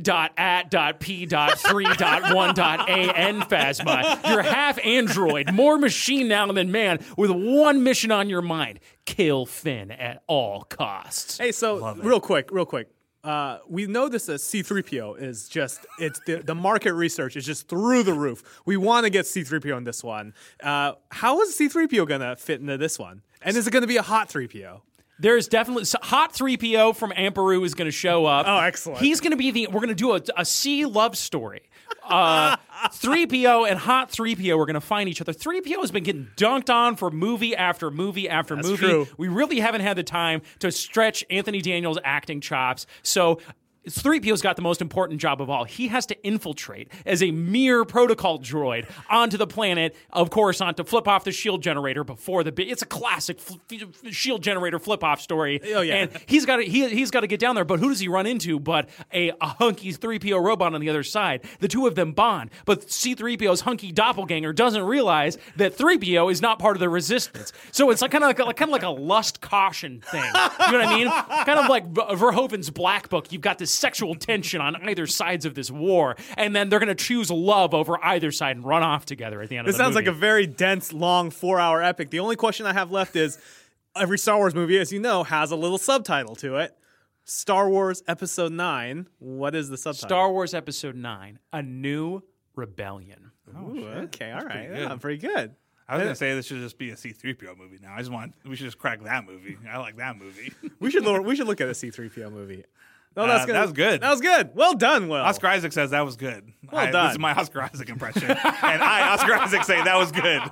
C.at.P.3.1.AN Phasma. You're half android, more machine now than man, with one mission on your mind. Kill Finn at all costs. Hey, so real quick. We know this C-3PO is just, the market research is just through the roof. We want to get C-3PO in this one. How is C-3PO going to fit into this one? And is it going to be a hot 3PO? There's definitely Hot 3PO from Amperu is going to show up. Oh, excellent. He's going to be we're going to do a C love story. 3PO and Hot 3PO are going to find each other. 3PO has been getting dunked on for movie after movie after movie. True. We really haven't had the time to stretch Anthony Daniels' acting chops. So 3PO's got the most important job of all. He has to infiltrate as a mere protocol droid onto the planet, of course, to flip off the shield generator before the it's a classic shield generator flip off story. Oh yeah, and he's got to get down there. But who does he run into? But a hunky 3PO robot on the other side. The two of them bond, but C-3PO's hunky doppelganger doesn't realize that 3PO is not part of the resistance. So it's like kind of like a lust caution thing. You know what I mean? Kind of like Verhoeven's Black Book. You've got this sexual tension on either sides of this war, and then they're going to choose love over either side and run off together at the end of the movie. This sounds like a very dense, long 4-hour epic. The only question I have left is, every Star Wars movie, as you know, has a little subtitle to it. Star Wars Episode 9. What is the subtitle? Star Wars Episode 9, A New Rebellion. Ooh, okay, all right. pretty Yeah, good. pretty good. I was gonna say this should just be a C-3PO movie now. We should just crack that movie. I like that movie. We should look at a C-3PO movie. No, that's good. That was good. That was good. Well done, Will. Oscar Isaac says that was good. Well done. This is my Oscar Isaac impression, and Oscar Isaac, say that was good.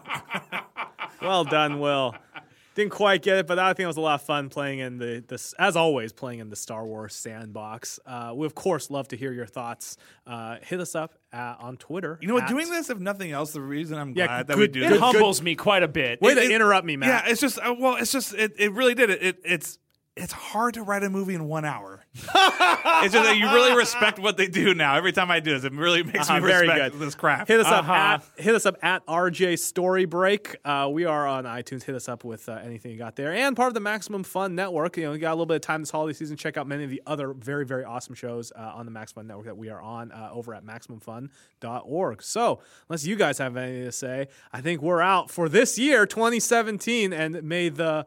Well done, Will. Didn't quite get it, but I think it was a lot of fun playing in the as always, playing in the Star Wars sandbox. We, of course, love to hear your thoughts. Hit us up on Twitter. You know what? Doing this, if nothing else, the reason I'm Yeah, glad that good- we do It this. humbles me quite a bit. Way to interrupt me, Matt. Yeah, it's just it really did it. It's hard to write a movie in 1 hour. It's just that you really respect what they do now. Every time I do this, it really makes me very respect good. this craft. Hit us up at RJ Story Break. We are on iTunes. Hit us up with anything you got there, and part of the Maximum Fun Network. You know, you got a little bit of time this holiday season. Check out many of the other very, very awesome shows on the Maximum Fun Network that we are on over at MaximumFun.org. So, unless you guys have anything to say, I think we're out for this year, 2017, and may the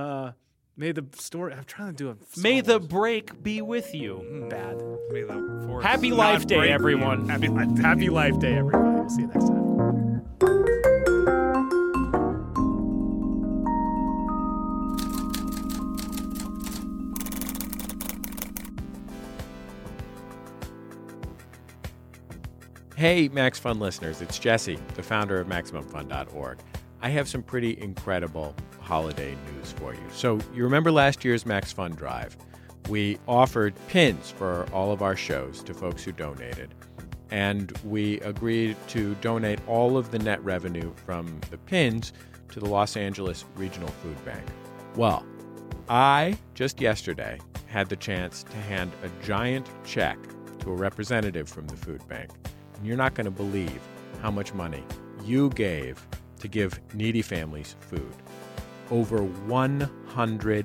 story. I'm trying to do a. May the break be with you. bad. May the force Happy not Life Day, break you. everyone. Happy Life Day. Happy Life Day, everybody. We'll see you next time. Hey, Max Fun listeners, it's Jesse, the founder of MaximumFun.org. I have some pretty incredible holiday news for you. So, you remember last year's Max Fun Drive? We offered pins for all of our shows to folks who donated. And we agreed to donate all of the net revenue from the pins to the Los Angeles Regional Food Bank. Well, I, just yesterday, had the chance to hand a giant check to a representative from the food bank. And you're not going to believe how much money you gave to give needy families food. Over $100,000.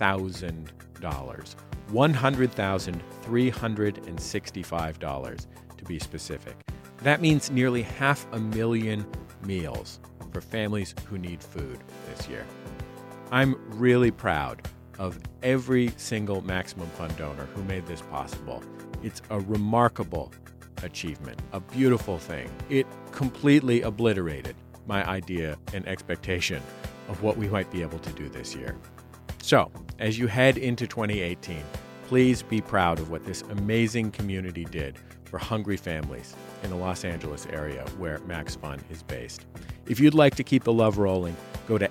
$100,365 to be specific. That means nearly 500,000 meals for families who need food this year. I'm really proud of every single Maximum Fun donor who made this possible. It's a remarkable achievement, a beautiful thing. It completely obliterated my idea and expectation of what we might be able to do this year. So, as you head into 2018, please be proud of what this amazing community did for hungry families in the Los Angeles area where Max Fun is based. If you'd like to keep the love rolling, go to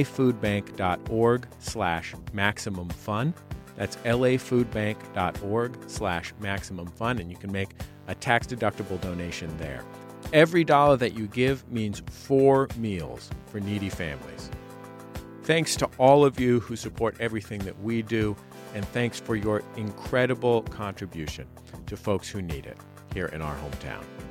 lafoodbank.org/maximumfun. That's lafoodbank.org/maximumfun, and you can make a tax-deductible donation there. Every dollar that you give means 4 meals for needy families. Thanks to all of you who support everything that we do, and thanks for your incredible contribution to folks who need it here in our hometown.